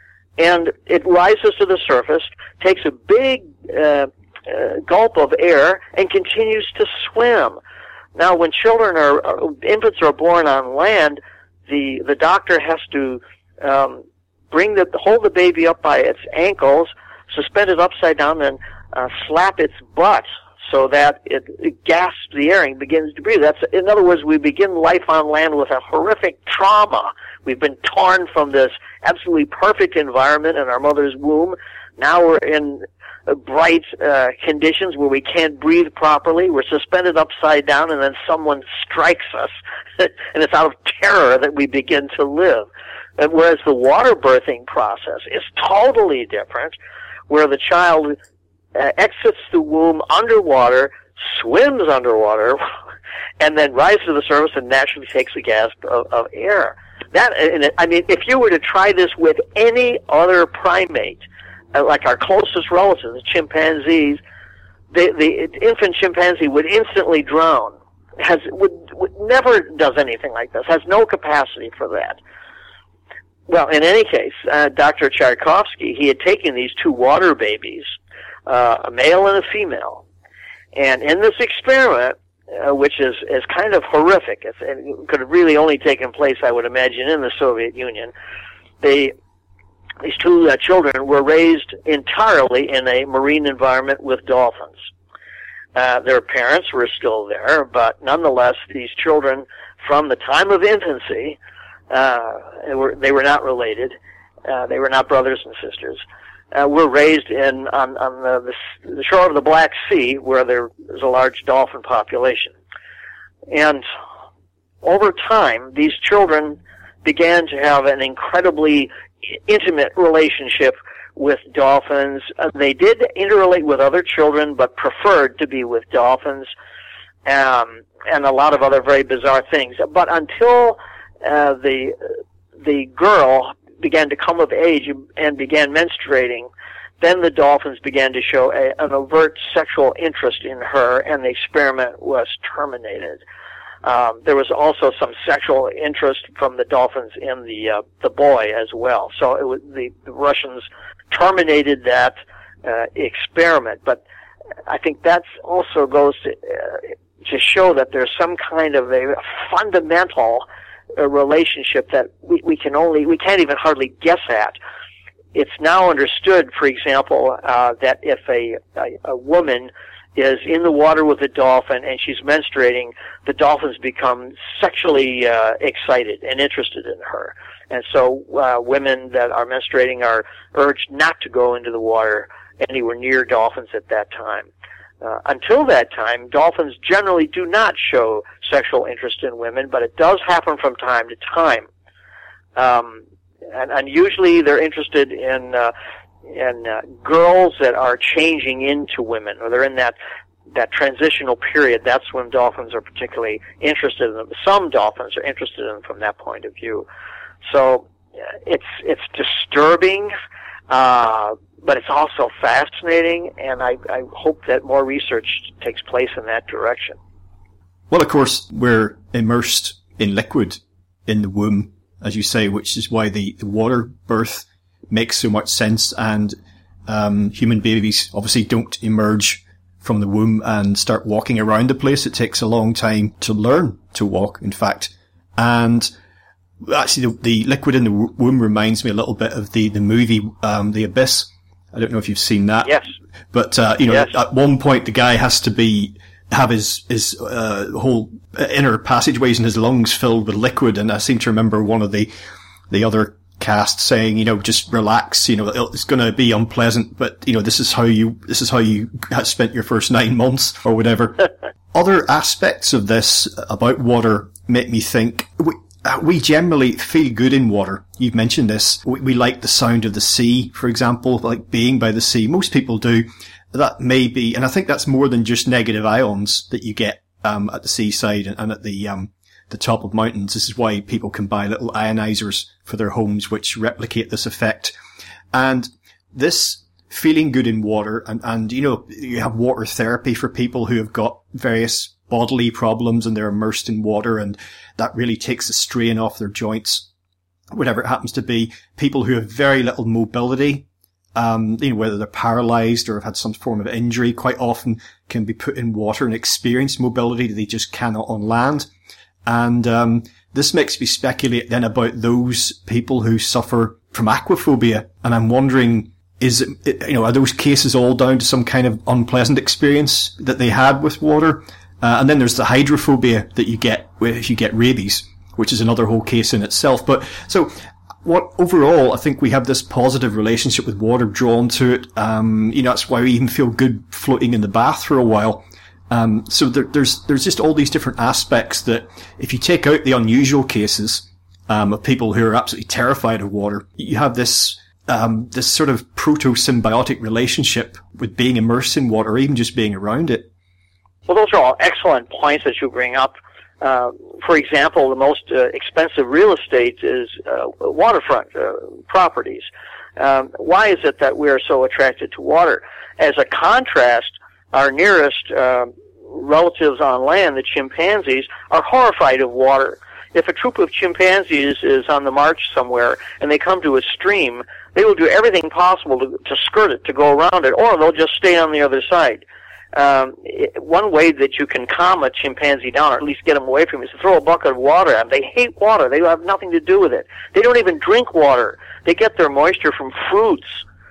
Speaker 3: and it rises to the surface, takes a big uh, Uh, gulp of air, and continues to swim. Now, when children are, uh, infants are born on land, the the doctor has to um, bring the hold the baby up by its ankles, suspend it upside down, and uh, slap its butt so that it, it gasps the air and begins to breathe. That's, in other words, we begin life on land with a horrific trauma. We've been torn from this absolutely perfect environment in our mother's womb. Now we're in bright uh, conditions where we can't breathe properly. We're suspended upside down, and then someone strikes us, and it's out of terror that we begin to live. And whereas the water birthing process is totally different, where the child uh, exits the womb underwater, swims underwater, and then rises to the surface and naturally takes a gasp of, of air. That, I mean, if you were to try this with any other primate, like our closest relatives, the chimpanzees, the, the infant chimpanzee would instantly drown. Has would, would never does anything like this. Has no capacity for that. Well, in any case, uh, Doctor Charkovsky, he had taken these two water babies, uh, a male and a female, and in this experiment, uh, which is, is kind of horrific. It's, it could have really only taken place, I would imagine, in the Soviet Union. They, these two uh, children were raised entirely in a marine environment with dolphins. Uh, their parents were still there, but nonetheless, these children, from the time of infancy, uh, they were, they were not related. Uh, they were not brothers and sisters. Uh, were raised in on, on the, the, the shore of the Black Sea, where there is a large dolphin population. And over time, these children began to have an incredibly intimate relationship with dolphins. Uh, they did interrelate with other children, but preferred to be with dolphins, um, and a lot of other very bizarre things. But until uh, the the girl began to come of age and began menstruating, then the dolphins began to show a, an overt sexual interest in her, and the experiment was terminated. Um, there was also some sexual interest from the dolphins in the uh, the boy as well. So it was, the, the Russians terminated that uh, experiment. But I think that also goes to, uh, to show that there's some kind of a fundamental uh, relationship that we, we can only we can't even hardly guess at. It's now understood, for example, uh, that if a, a a woman is in the water with a dolphin and she's menstruating, the dolphins become sexually uh, excited and interested in her. And so uh, women that are menstruating are urged not to go into the water anywhere near dolphins at that time. Uh, until that time, dolphins generally do not show sexual interest in women, but it does happen from time to time. Um, and, and usually they're interested in uh, and uh, girls that are changing into women, or they're in that that transitional period. That's when dolphins are particularly interested in them. Some dolphins are interested in them from that point of view. So uh, it's it's disturbing, uh, but it's also fascinating, and I, I hope that more research takes place in that direction.
Speaker 2: Well, of course, we're immersed in liquid in the womb, as you say, which is why the, the water birth makes so much sense, and um human babies obviously don't emerge from the womb and start walking around the place. It takes a long time to learn to walk, in fact. And actually the, the liquid in the womb reminds me a little bit of the the movie um The Abyss. I don't know if you've seen that.
Speaker 3: Yes.
Speaker 2: But uh you know,
Speaker 3: yes.
Speaker 2: At one point the guy has to be have his his uh whole inner passageways in his lungs filled with liquid, and I seem to remember one of the the other cast saying, you know, just relax, you know, it's going to be unpleasant, but, you know, this is how you, this is how you spent your first nine months or whatever. Other aspects of this about water make me think, we, we generally feel good in water. You've mentioned this. We, we like the sound of the sea, for example, like being by the sea. Most people do. That may be, and I think that's more than just negative ions that you get, um, at the seaside and, and at the, um, the top of mountains. This is why people can buy little ionizers for their homes which replicate this effect. And this feeling good in water, and, and, you know, you have water therapy for people who have got various bodily problems and they're immersed in water, and that really takes the strain off their joints, whatever it happens to be. People who have very little mobility, um, you know, whether they're paralyzed or have had some form of injury, quite often can be put in water and experience mobility that they just cannot on land. And um this makes me speculate then about those people who suffer from aquaphobia. And I'm wondering, is it, you know, are those cases all down to some kind of unpleasant experience that they had with water? Uh, and then there's the hydrophobia that you get if you get rabies, which is another whole case in itself. But so what overall, I think we have this positive relationship with water, drawn to it. Um, you know, that's why we even feel good floating in the bath for a while. Um, so there, there's, there's just all these different aspects that if you take out the unusual cases, um, of people who are absolutely terrified of water, you have this, um, this sort of proto-symbiotic relationship with being immersed in water, or even just being around it.
Speaker 3: Well, those are all excellent points that you bring up. Uh, for example, the most uh, expensive real estate is uh, waterfront uh, properties. Um, why is it that we are so attracted to water? As a contrast, our nearest uh, relatives on land, the chimpanzees, are horrified of water. If a troop of chimpanzees is on the march somewhere and they come to a stream, they will do everything possible to, to skirt it, to go around it, or they'll just stay on the other side. um, it, one way that you can calm a chimpanzee down, or at least get them away from him, is to throw a bucket of water at them. They hate water. They have nothing to do with it. They don't even drink water. They get their moisture from fruits.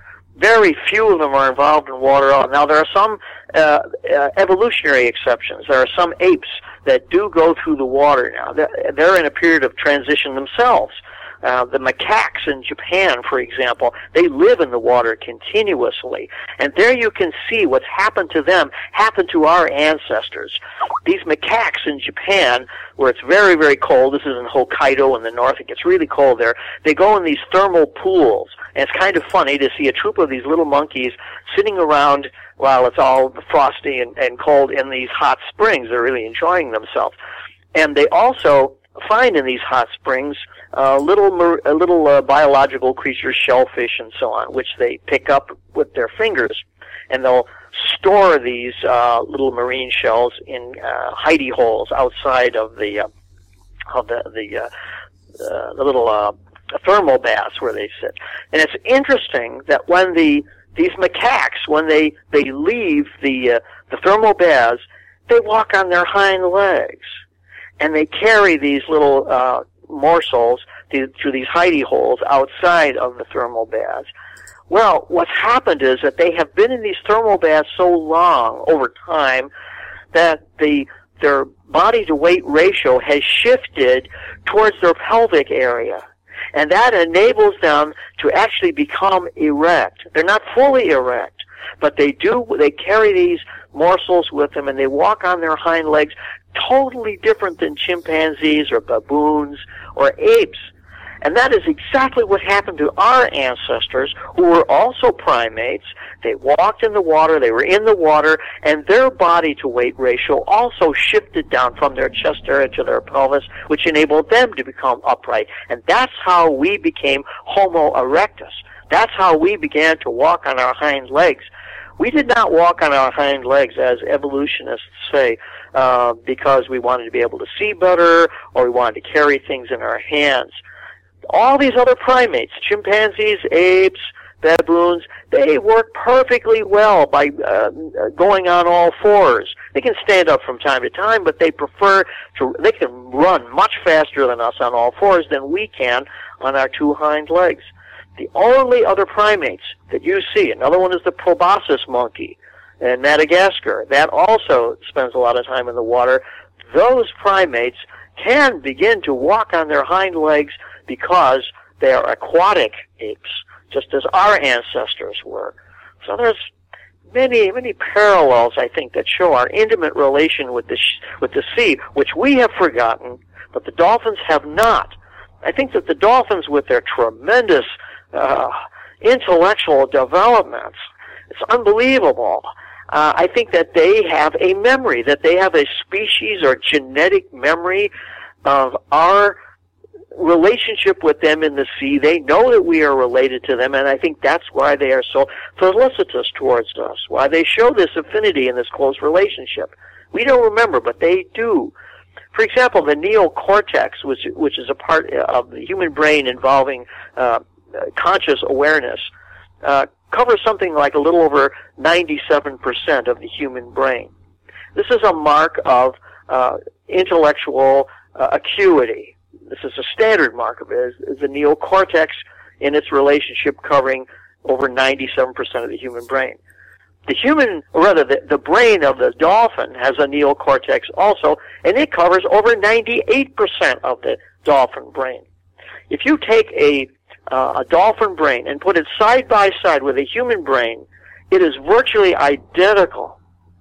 Speaker 3: Very few of them are involved in water at all. Now, there are some uh, uh, evolutionary exceptions. There are some apes that do go through the water now. They're, they're in a period of transition themselves. Uh, the macaques in Japan, for example, they live in the water continuously. And there you can see what's happened to them happened to our ancestors. These macaques in Japan, where it's very, very cold, this is in Hokkaido in the north, it gets really cold there, they go in these thermal pools. And it's kind of funny to see a troop of these little monkeys sitting around while it's all frosty and, and cold in these hot springs. They're really enjoying themselves. And they also find in these hot springs uh, little mar- uh, little uh, biological creatures, shellfish and so on, which they pick up with their fingers, and they'll store these uh, little marine shells in uh, hidey holes outside of the uh, of the the, uh, uh, the little uh, thermal baths where they sit. And it's interesting that when the these macaques, when they they leave the uh, the thermal baths, they walk on their hind legs. And they carry these little uh, morsels through these hidey holes outside of the thermal baths. Well, what's happened is that they have been in these thermal baths so long over time that the their body-to-weight ratio has shifted towards their pelvic area. And that enables them to actually become erect. They're not fully erect, but they do, they carry these morsels with them, and they walk on their hind legs, totally different than chimpanzees or baboons or apes. And that is exactly what happened to our ancestors, who were also primates. They walked in the water, they were in the water, and their body-to-weight ratio also shifted down from their chest area to their pelvis, which enabled them to become upright. And that's how we became Homo erectus. That's how we began to walk on our hind legs. We did not walk on our hind legs, as evolutionists say, uh, because we wanted to be able to see better or we wanted to carry things in our hands. All these other primates, chimpanzees, apes, baboons, they work perfectly well by uh, going on all fours. They can stand up from time to time, but they prefer to, they can run much faster than us on all fours than we can on our two hind legs. The only other primates that you see, another one is the proboscis monkey in Madagascar. That also spends a lot of time in the water. Those primates can begin to walk on their hind legs because they are aquatic apes, just as our ancestors were. So there's many, many parallels, I think, that show our intimate relation with the sh- with the sea, which we have forgotten, but the dolphins have not. I think that the dolphins, with their tremendous uh, intellectual developments, it's unbelievable. Uh, I think that they have a memory, that they have a species or genetic memory of our relationship with them in the sea. They know that we are related to them, and I think that's why they are so felicitous towards us, why they show this affinity and this close relationship. We don't remember, but they do. For example, the neocortex, which, which is a part of the human brain involving uh, conscious awareness, uh, covers something like a little over ninety-seven percent of the human brain. This is a mark of uh, intellectual uh, acuity. This is a standard mark of it, is, is the neocortex in its relationship covering over ninety-seven percent of the human brain. The human, or rather the, the brain of the dolphin has a neocortex also, and it covers over ninety-eight percent of the dolphin brain. If you take a, uh, a dolphin brain and put it side by side with a human brain, it is virtually identical,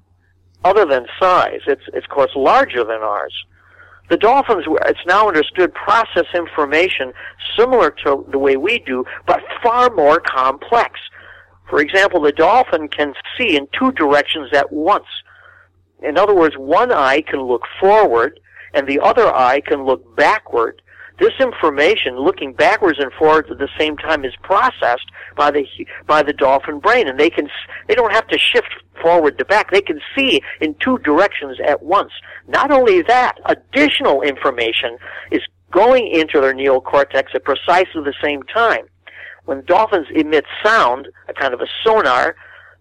Speaker 3: other than size. It's, it's of course larger than ours. The dolphins, it's now understood, process information similar to the way we do, but far more complex. For example, the dolphin can see in two directions at once. In other words, one eye can look forward, and the other eye can look backward. This information, looking backwards and forwards at the same time, is processed by the by the dolphin brain, and they can they don't have to shift forward to back. They can see in two directions at once. Not only that, additional information is going into their neocortex at precisely the same time. When dolphins emit sound, a kind of a sonar,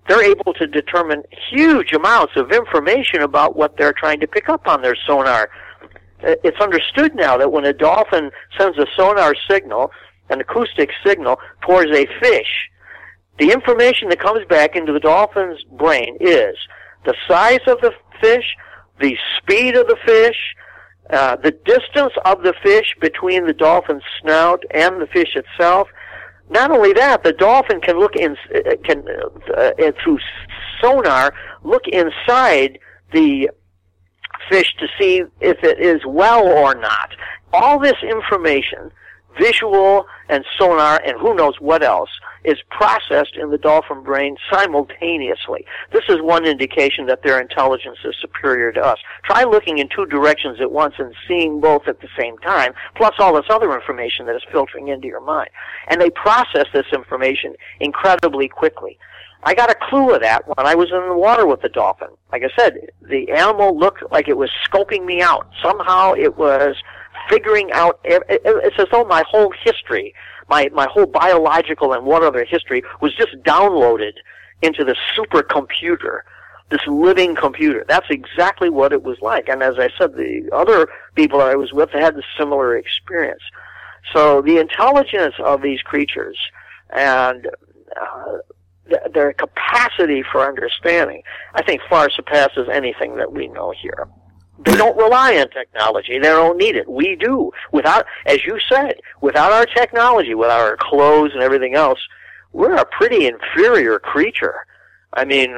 Speaker 3: they're able to determine huge amounts of information about what they're trying to pick up on their sonar. It's understood now that when a dolphin sends a sonar signal, an acoustic signal, towards a fish, the information that comes back into the dolphin's brain is the size of the fish, the speed of the fish, uh, the distance of the fish between the dolphin's snout and the fish itself. Not only that, the dolphin can look in, can uh, through sonar look inside the fish to see if it is well or not. All this information, visual and sonar and who knows what else, is processed in the dolphin brain simultaneously. This is one indication that their intelligence is superior to us. Try looking in two directions at once and seeing both at the same time, plus all this other information that is filtering into your mind. And they process this information incredibly quickly. I got a clue of that when I was in the water with the dolphin. Like I said, the animal looked like it was scoping me out. Somehow it was figuring out, it's as though my whole history, my, my whole biological and what other history was just downloaded into the supercomputer, this living computer. That's exactly what it was like. And as I said, the other people I was with had a similar experience. So the intelligence of these creatures and uh, th- their capacity for understanding, I think, far surpasses anything that we know here. They don't rely on technology. They don't need it. We do. Without, as you said, without our technology, without our clothes and everything else, we're a pretty inferior creature. I mean,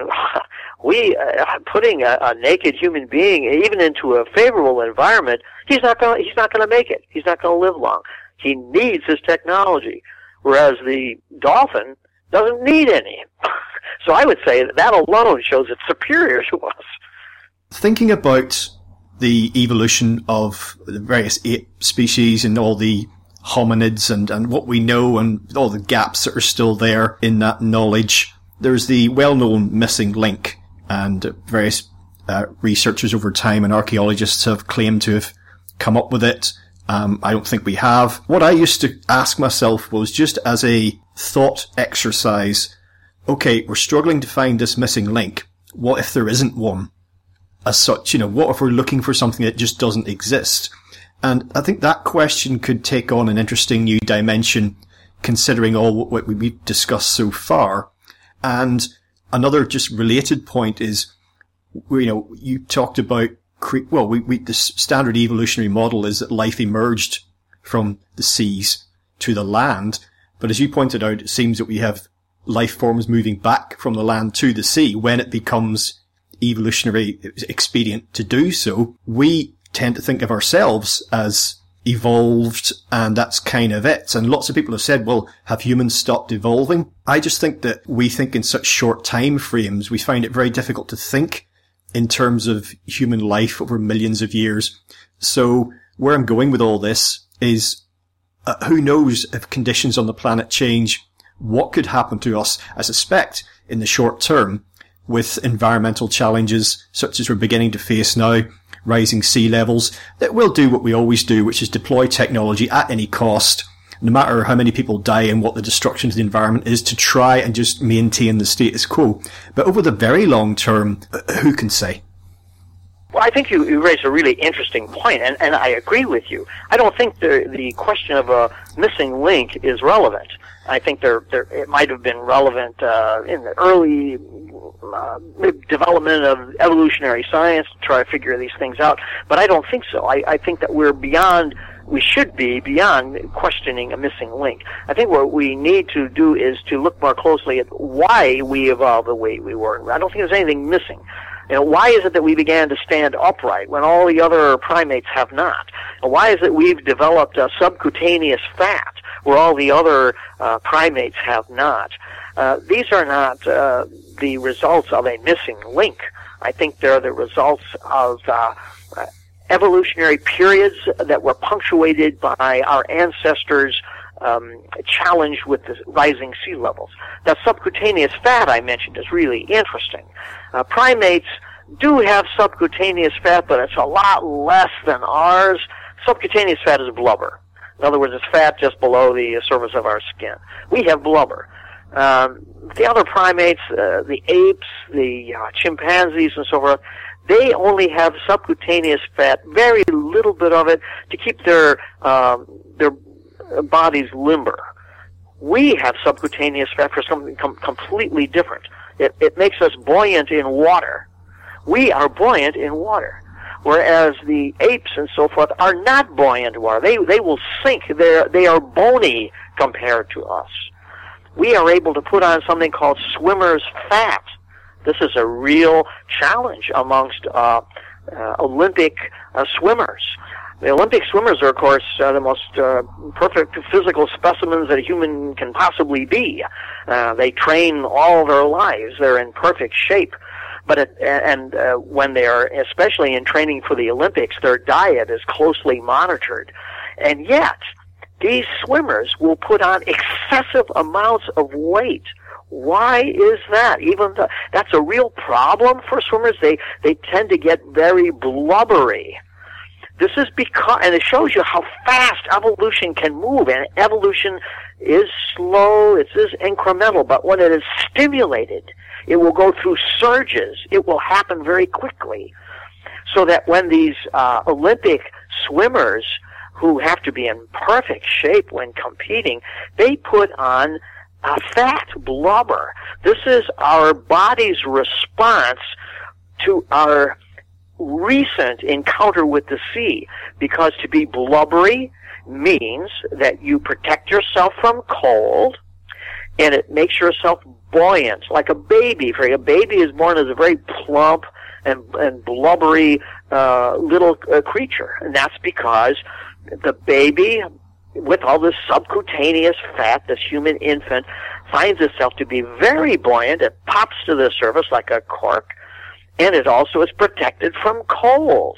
Speaker 3: we uh, putting a, a naked human being even into a favorable environment, he's not going. He's not going to make it. He's not going to live long. He needs his technology, whereas the dolphin doesn't need any. So I would say that that alone shows it's superior to us.
Speaker 2: Thinking about the evolution of the various ape species and all the hominids and, and what we know and all the gaps that are still there in that knowledge, there's the well-known missing link, and various uh, researchers over time and archaeologists have claimed to have come up with it. Um, I don't think we have. What I used to ask myself was, just as a thought exercise, okay, we're struggling to find this missing link. What if there isn't one? As such, you know, what if we're looking for something that just doesn't exist? And I think that question could take on an interesting new dimension, considering all what we've discussed so far. And another just related point is, you know, you talked about, well, we, we, the standard evolutionary model is that life emerged from the seas to the land. But as you pointed out, it seems that we have life forms moving back from the land to the sea when it becomes evolutionary expedient to do so. We tend to think of ourselves as evolved, and that's kind of it. And lots of people have said, well, have humans stopped evolving? I just think that we think in such short time frames, we find it very difficult to think in terms of human life over millions of years. So where I'm going with all this is, uh, who knows if conditions on the planet change, what could happen to us? I suspect in the short term, with environmental challenges such as we're beginning to face now, rising sea levels, that we'll do what we always do, which is deploy technology at any cost, no matter how many people die and what the destruction to the environment is, to try and just maintain the status quo. But over the very long term, who can say?
Speaker 3: Well, I think you, you raised a really interesting point, and, and I agree with you. I don't think the the question of a missing link is relevant. I think there, there it might have been relevant uh, in the early uh, development of evolutionary science to try to figure these things out, but I don't think so. I, I think that we're beyond, we should be beyond questioning a missing link. I think what we need to do is to look more closely at why we evolved the way we were. I don't think there's anything missing. You know, why is it that we began to stand upright when all the other primates have not? And why is it we've developed a subcutaneous fat where all the other uh, primates have not? Uh, these are not uh, the results of a missing link. I think they're the results of uh, uh, evolutionary periods that were punctuated by our ancestors' um, challenge with the rising sea levels. That subcutaneous fat I mentioned is really interesting. Uh, primates do have subcutaneous fat, but it's a lot less than ours. Subcutaneous fat is blubber. In other words, it's fat just below the surface of our skin. We have blubber. Um, the other primates, uh, the apes, the uh, chimpanzees, and so forth, they only have subcutaneous fat, very little bit of it, to keep their um, their bodies limber. We have subcutaneous fat for something com- completely different. It, it makes us buoyant in water. We are buoyant in water, whereas the apes and so forth are not buoyant in water. They they will sink. They they are bony compared to us. We are able to put on something called swimmer's fat. This is a real challenge amongst uh, uh, Olympic uh, swimmers. The Olympic swimmers are, of course, uh, the most uh, perfect physical specimens that a human can possibly be. Uh, they train all their lives. They're in perfect shape. But it, and uh, when they are, especially in training for the Olympics, their diet is closely monitored. And yet, these swimmers will put on excessive amounts of weight. Why is that? Even the, that's a real problem for swimmers. They they tend to get very blubbery. This is because, and it shows you how fast evolution can move. And evolution is slow. It is incremental. But when it is stimulated, it will go through surges. It will happen very quickly. So that when these uh, Olympic swimmers, who have to be in perfect shape when competing, they put on a fat blubber. This is our body's response to our recent encounter with the sea, because to be blubbery means that you protect yourself from cold, and it makes yourself buoyant, like a baby. For a baby is born as a very plump and, and blubbery uh, little uh, creature, and that's because the baby, with all this subcutaneous fat, this human infant, finds itself to be very buoyant. It pops to the surface like a cork, and it also is protected from cold.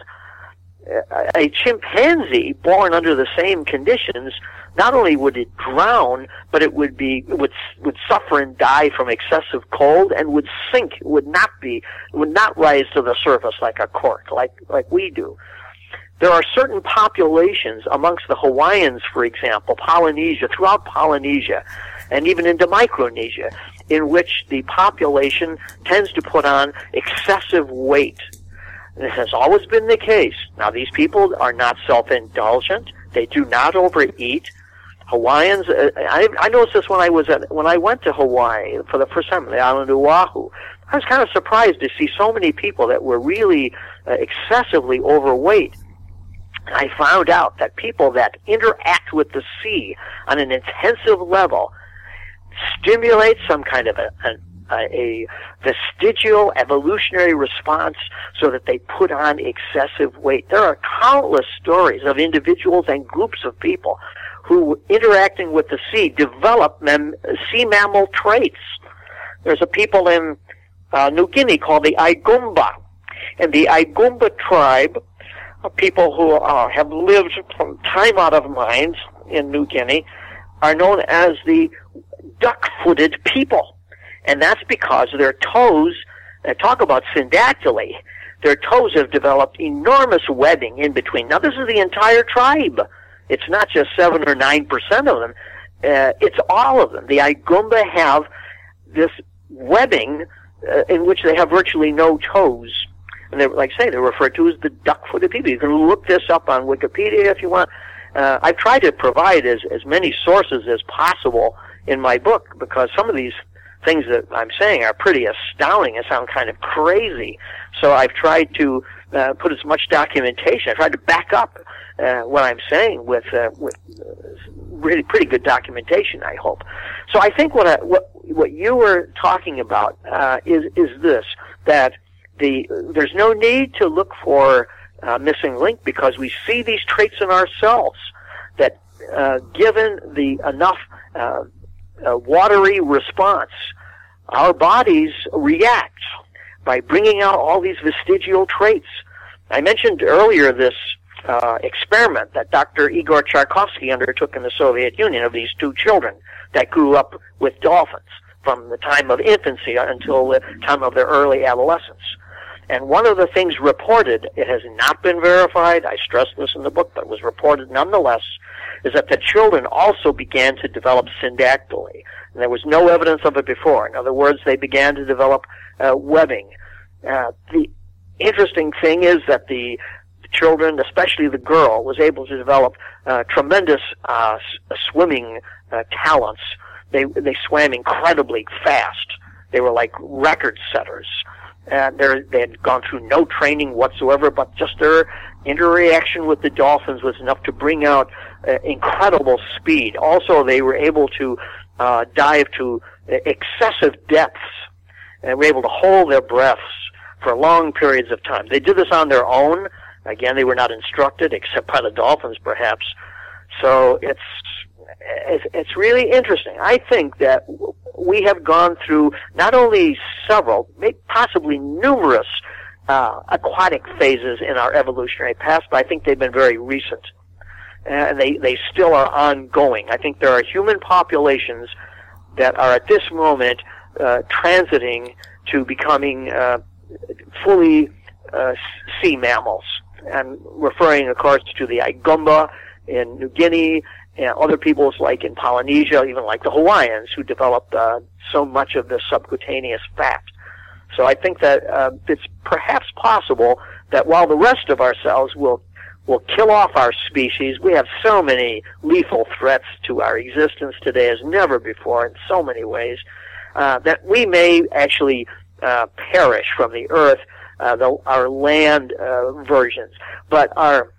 Speaker 3: A chimpanzee born under the same conditions, not only would it drown, but it would be would would suffer and die from excessive cold, and would sink. It would not be would not rise to the surface like a cork, like like we do. There are certain populations amongst the Hawaiians, for example, Polynesia, throughout Polynesia, and even into Micronesia, in which the population tends to put on excessive weight. This has always been the case. Now, these people are not self-indulgent. They do not overeat. Hawaiians, uh, I, I noticed this when I was at, when I went to Hawaii for the first time, the island of Oahu. I was kind of surprised to see so many people that were really uh, excessively overweight. I found out that people that interact with the sea on an intensive level stimulate some kind of a, a, a vestigial evolutionary response so that they put on excessive weight. There are countless stories of individuals and groups of people who, interacting with the sea, develop mem- sea mammal traits. There's a people in uh, New Guinea called the Aigumba, and the Aigumba tribe, people who uh, have lived from time out of mind in New Guinea, are known as the duck-footed people. And that's because their toes, uh, talk about syndactyly, their toes have developed enormous webbing in between. Now, this is the entire tribe. It's not just seven or nine percent of them. Uh, it's all of them. The Aigumba have this webbing uh, in which they have virtually no toes. And they're, like I say, they're referred to as the duck-footed people. You can look this up on Wikipedia if you want. Uh, I've tried to provide as, as many sources as possible in my book, because some of these things that I'm saying are pretty astounding and sound kind of crazy. So I've tried to uh, put as much documentation. I've tried to back up uh, what I'm saying with uh, with uh, really pretty good documentation, I hope. So I think what I, what what you were talking about uh, is is this, that The, there's no need to look for uh, missing link, because we see these traits in ourselves that, uh, given the enough uh, uh, watery response, our bodies react by bringing out all these vestigial traits. I mentioned earlier this uh, experiment that Doctor Igor Tcharkovsky undertook in the Soviet Union of these two children that grew up with dolphins from the time of infancy until the time of their early adolescence. And one of the things reported, it has not been verified, I stress this in the book, but was reported nonetheless, is that the children also began to develop syndactyly. And there was no evidence of it before. In other words, they began to develop uh, webbing. Uh, the interesting thing is that the children, especially the girl, was able to develop uh, tremendous uh, s- swimming uh, talents. They they swam incredibly fast. They were like record setters. And they had gone through no training whatsoever, but just their interaction with the dolphins was enough to bring out uh, incredible speed. Also, they were able to uh, dive to excessive depths and were able to hold their breaths for long periods of time. They did this on their own. Again, they were not instructed, except by the dolphins, perhaps. So it's it's, it's really interesting. I think that we have gone through not only several, maybe possibly numerous uh, aquatic phases in our evolutionary past, but I think they've been very recent. And they, they still are ongoing. I think there are human populations that are at this moment uh, transiting to becoming uh, fully uh, sea mammals. And referring, of course, to the Agumba in New Guinea, and other peoples like in Polynesia, even like the Hawaiians, who developed uh, so much of the subcutaneous fat. So I think that uh, it's perhaps possible that while the rest of ourselves will will kill off our species, we have so many lethal threats to our existence today as never before in so many ways, uh, that we may actually uh, perish from the earth, uh, the, our land uh, versions. But our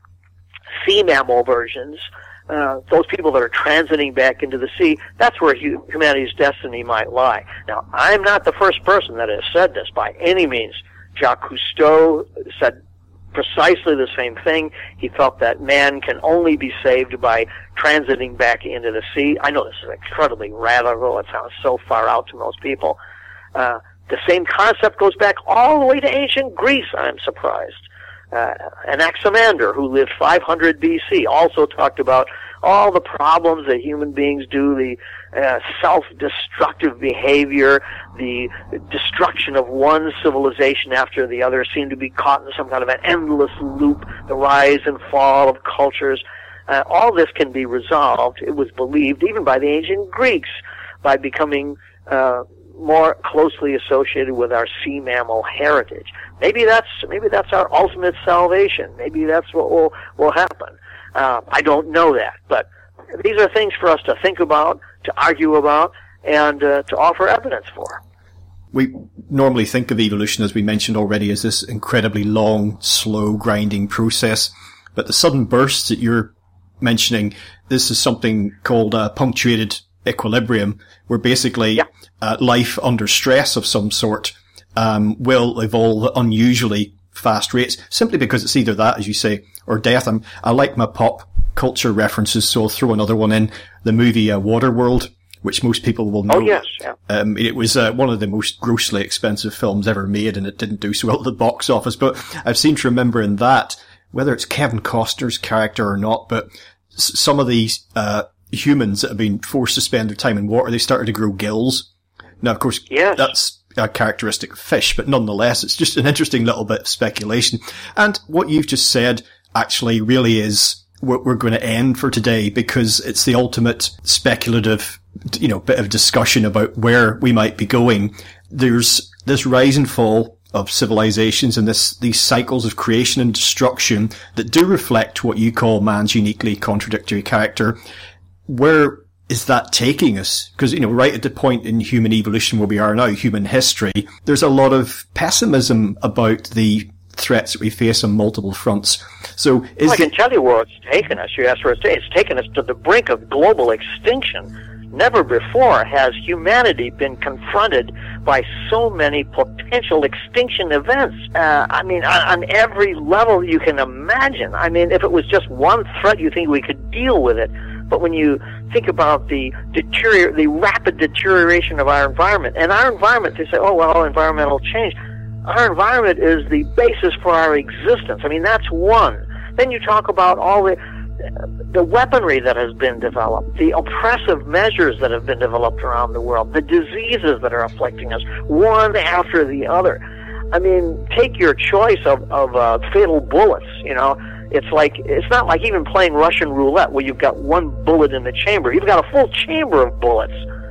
Speaker 3: sea mammal versions, Uh, those people that are transiting back into the sea, that's where hu- humanity's destiny might lie. Now, I'm not the first person that has said this by any means. Jacques Cousteau said precisely the same thing. He felt that man can only be saved by transiting back into the sea. I know this is incredibly radical. It sounds so far out to most people. Uh, the same concept goes back all the way to ancient Greece, I'm surprised. Uh, Anaximander, who lived five hundred B C, also talked about all the problems that human beings do, the uh, self-destructive behavior, the destruction of one civilization after the other, seem to be caught in some kind of an endless loop, the rise and fall of cultures. Uh, all this can be resolved, it was believed, even by the ancient Greeks, by becoming uh, more closely associated with our sea mammal heritage. Maybe that's maybe that's our ultimate salvation. Maybe that's what will will happen. Uh, I don't know that, but these are things for us to think about, to argue about, and uh, to offer evidence for.
Speaker 2: We normally think of evolution, as we mentioned already, as this incredibly long, slow, grinding process. But the sudden bursts that you're mentioning, this is something called uh, punctuated equilibrium, where basically
Speaker 3: yeah.
Speaker 2: uh, life under stress of some sort um, will evolve at unusually fast rates, simply because it's either that, as you say, or death. I'm, I like my pop culture references, so I'll throw another one in. The movie uh, Waterworld, which most people will know.
Speaker 3: Oh, yes, yeah.
Speaker 2: Um, it was uh, one of the most grossly expensive films ever made, and it didn't do so well at the box office. But I've seemed to remember in that, whether it's Kevin Costner's character or not, but s- some of these uh humans that have been forced to spend their time in water, they started to grow gills. Now, of course,
Speaker 3: yes.
Speaker 2: that's a characteristic of fish, but nonetheless, it's just an interesting little bit of speculation. And what you've just said actually really is what we're going to end for today, because it's the ultimate speculative, you know, bit of discussion about where we might be going. There's this rise and fall of civilizations and this, these cycles of creation and destruction that do reflect what you call man's uniquely contradictory character. Where is that taking us? Because, you know, right at the point in human evolution where we are now, human history, there's a lot of pessimism about the threats that we face on multiple fronts. So is
Speaker 3: well, I can
Speaker 2: the-
Speaker 3: tell you where it's taken us. You asked where it's taken us. It's taken us to the brink of global extinction. Never before has humanity been confronted by so many potential extinction events. Uh, I mean, on, on every level you can imagine. I mean, if it was just one threat, you think we could deal with it. But when you think about the deterior- the rapid deterioration of our environment, and our environment, they say, oh, well, environmental change. Our environment is the basis for our existence. I mean, that's one. Then you talk about all the the weaponry that has been developed, the oppressive measures that have been developed around the world, the diseases that are afflicting us, one after the other. I mean, take your choice of, of uh, fatal bullets, you know. It's like, it's not like even playing Russian roulette where you've got one bullet in the chamber. You've got a full chamber of bullets.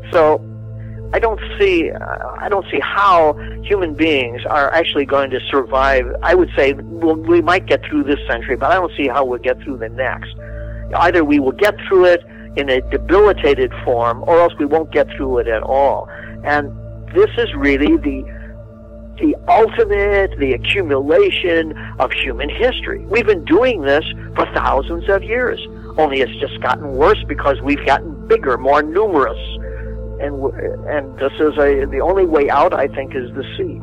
Speaker 3: So I don't see uh, I don't see how human beings are actually going to survive. I would say well, we might get through this century, but I don't see how we'll get through the next. Either we will get through it in a debilitated form, or else we won't get through it at all. And this is really the the ultimate, the accumulation of human history. We've been doing this for thousands of years, only it's just gotten worse because we've gotten bigger, more numerous. And and this is a the only way out, I think, is the sea.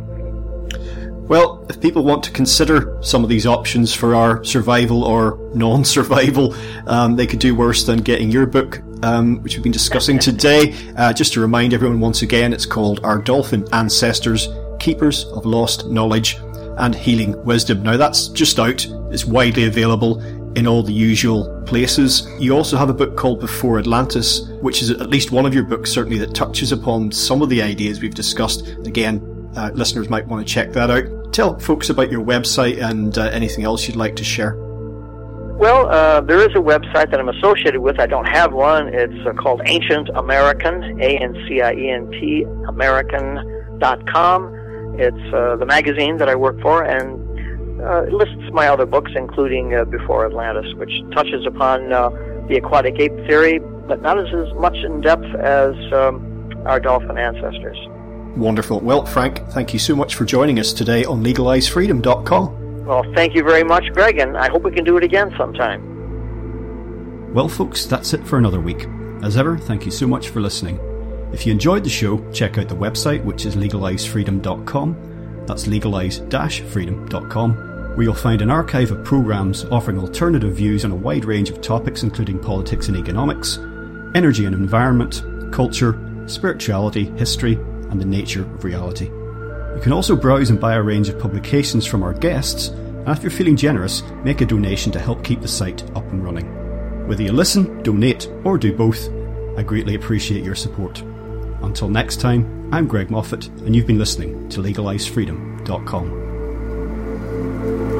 Speaker 2: Well, if people want to consider some of these options for our survival or non-survival, um, they could do worse than getting your book, um, which we've been discussing today. Uh, just to remind everyone once again, it's called Our Dolphin Ancestors, Keepers of Lost Knowledge and Healing Wisdom. Now that's just out. It's widely available in all the usual places. You also have a book called Before Atlantis, which is at least one of your books, certainly, that touches upon some of the ideas we've discussed. Again, uh, listeners might want to check that out. Tell folks about your website and uh, anything else you'd like to share.
Speaker 3: Well, uh, there is a website that I'm associated with. I don't have one. It's uh, called Ancient American, A N C I E N T, American dot com. It's uh, the magazine that I work for, and uh, it lists my other books, including uh, Before Atlantis, which touches upon uh, the aquatic ape theory, but not as, as much in depth as um, Our Dolphin Ancestors.
Speaker 2: Wonderful. Well, Frank, thank you so much for joining us today on legalize freedom dot com.
Speaker 3: Well, thank you very much, Greg, and I hope we can do it again sometime.
Speaker 2: Well, folks, that's it for another week. As ever, thank you so much for listening. If you enjoyed the show, check out the website, which is legalize freedom dot com. That's legalize freedom dot com, where you'll find an archive of programs offering alternative views on a wide range of topics, including politics and economics, energy and environment, culture, spirituality, history, and the nature of reality. You can also browse and buy a range of publications from our guests, and if you're feeling generous, make a donation to help keep the site up and running. Whether you listen, donate, or do both, I greatly appreciate your support. Until next time, I'm Greg Moffat, and you've been listening to legalize freedom dot com.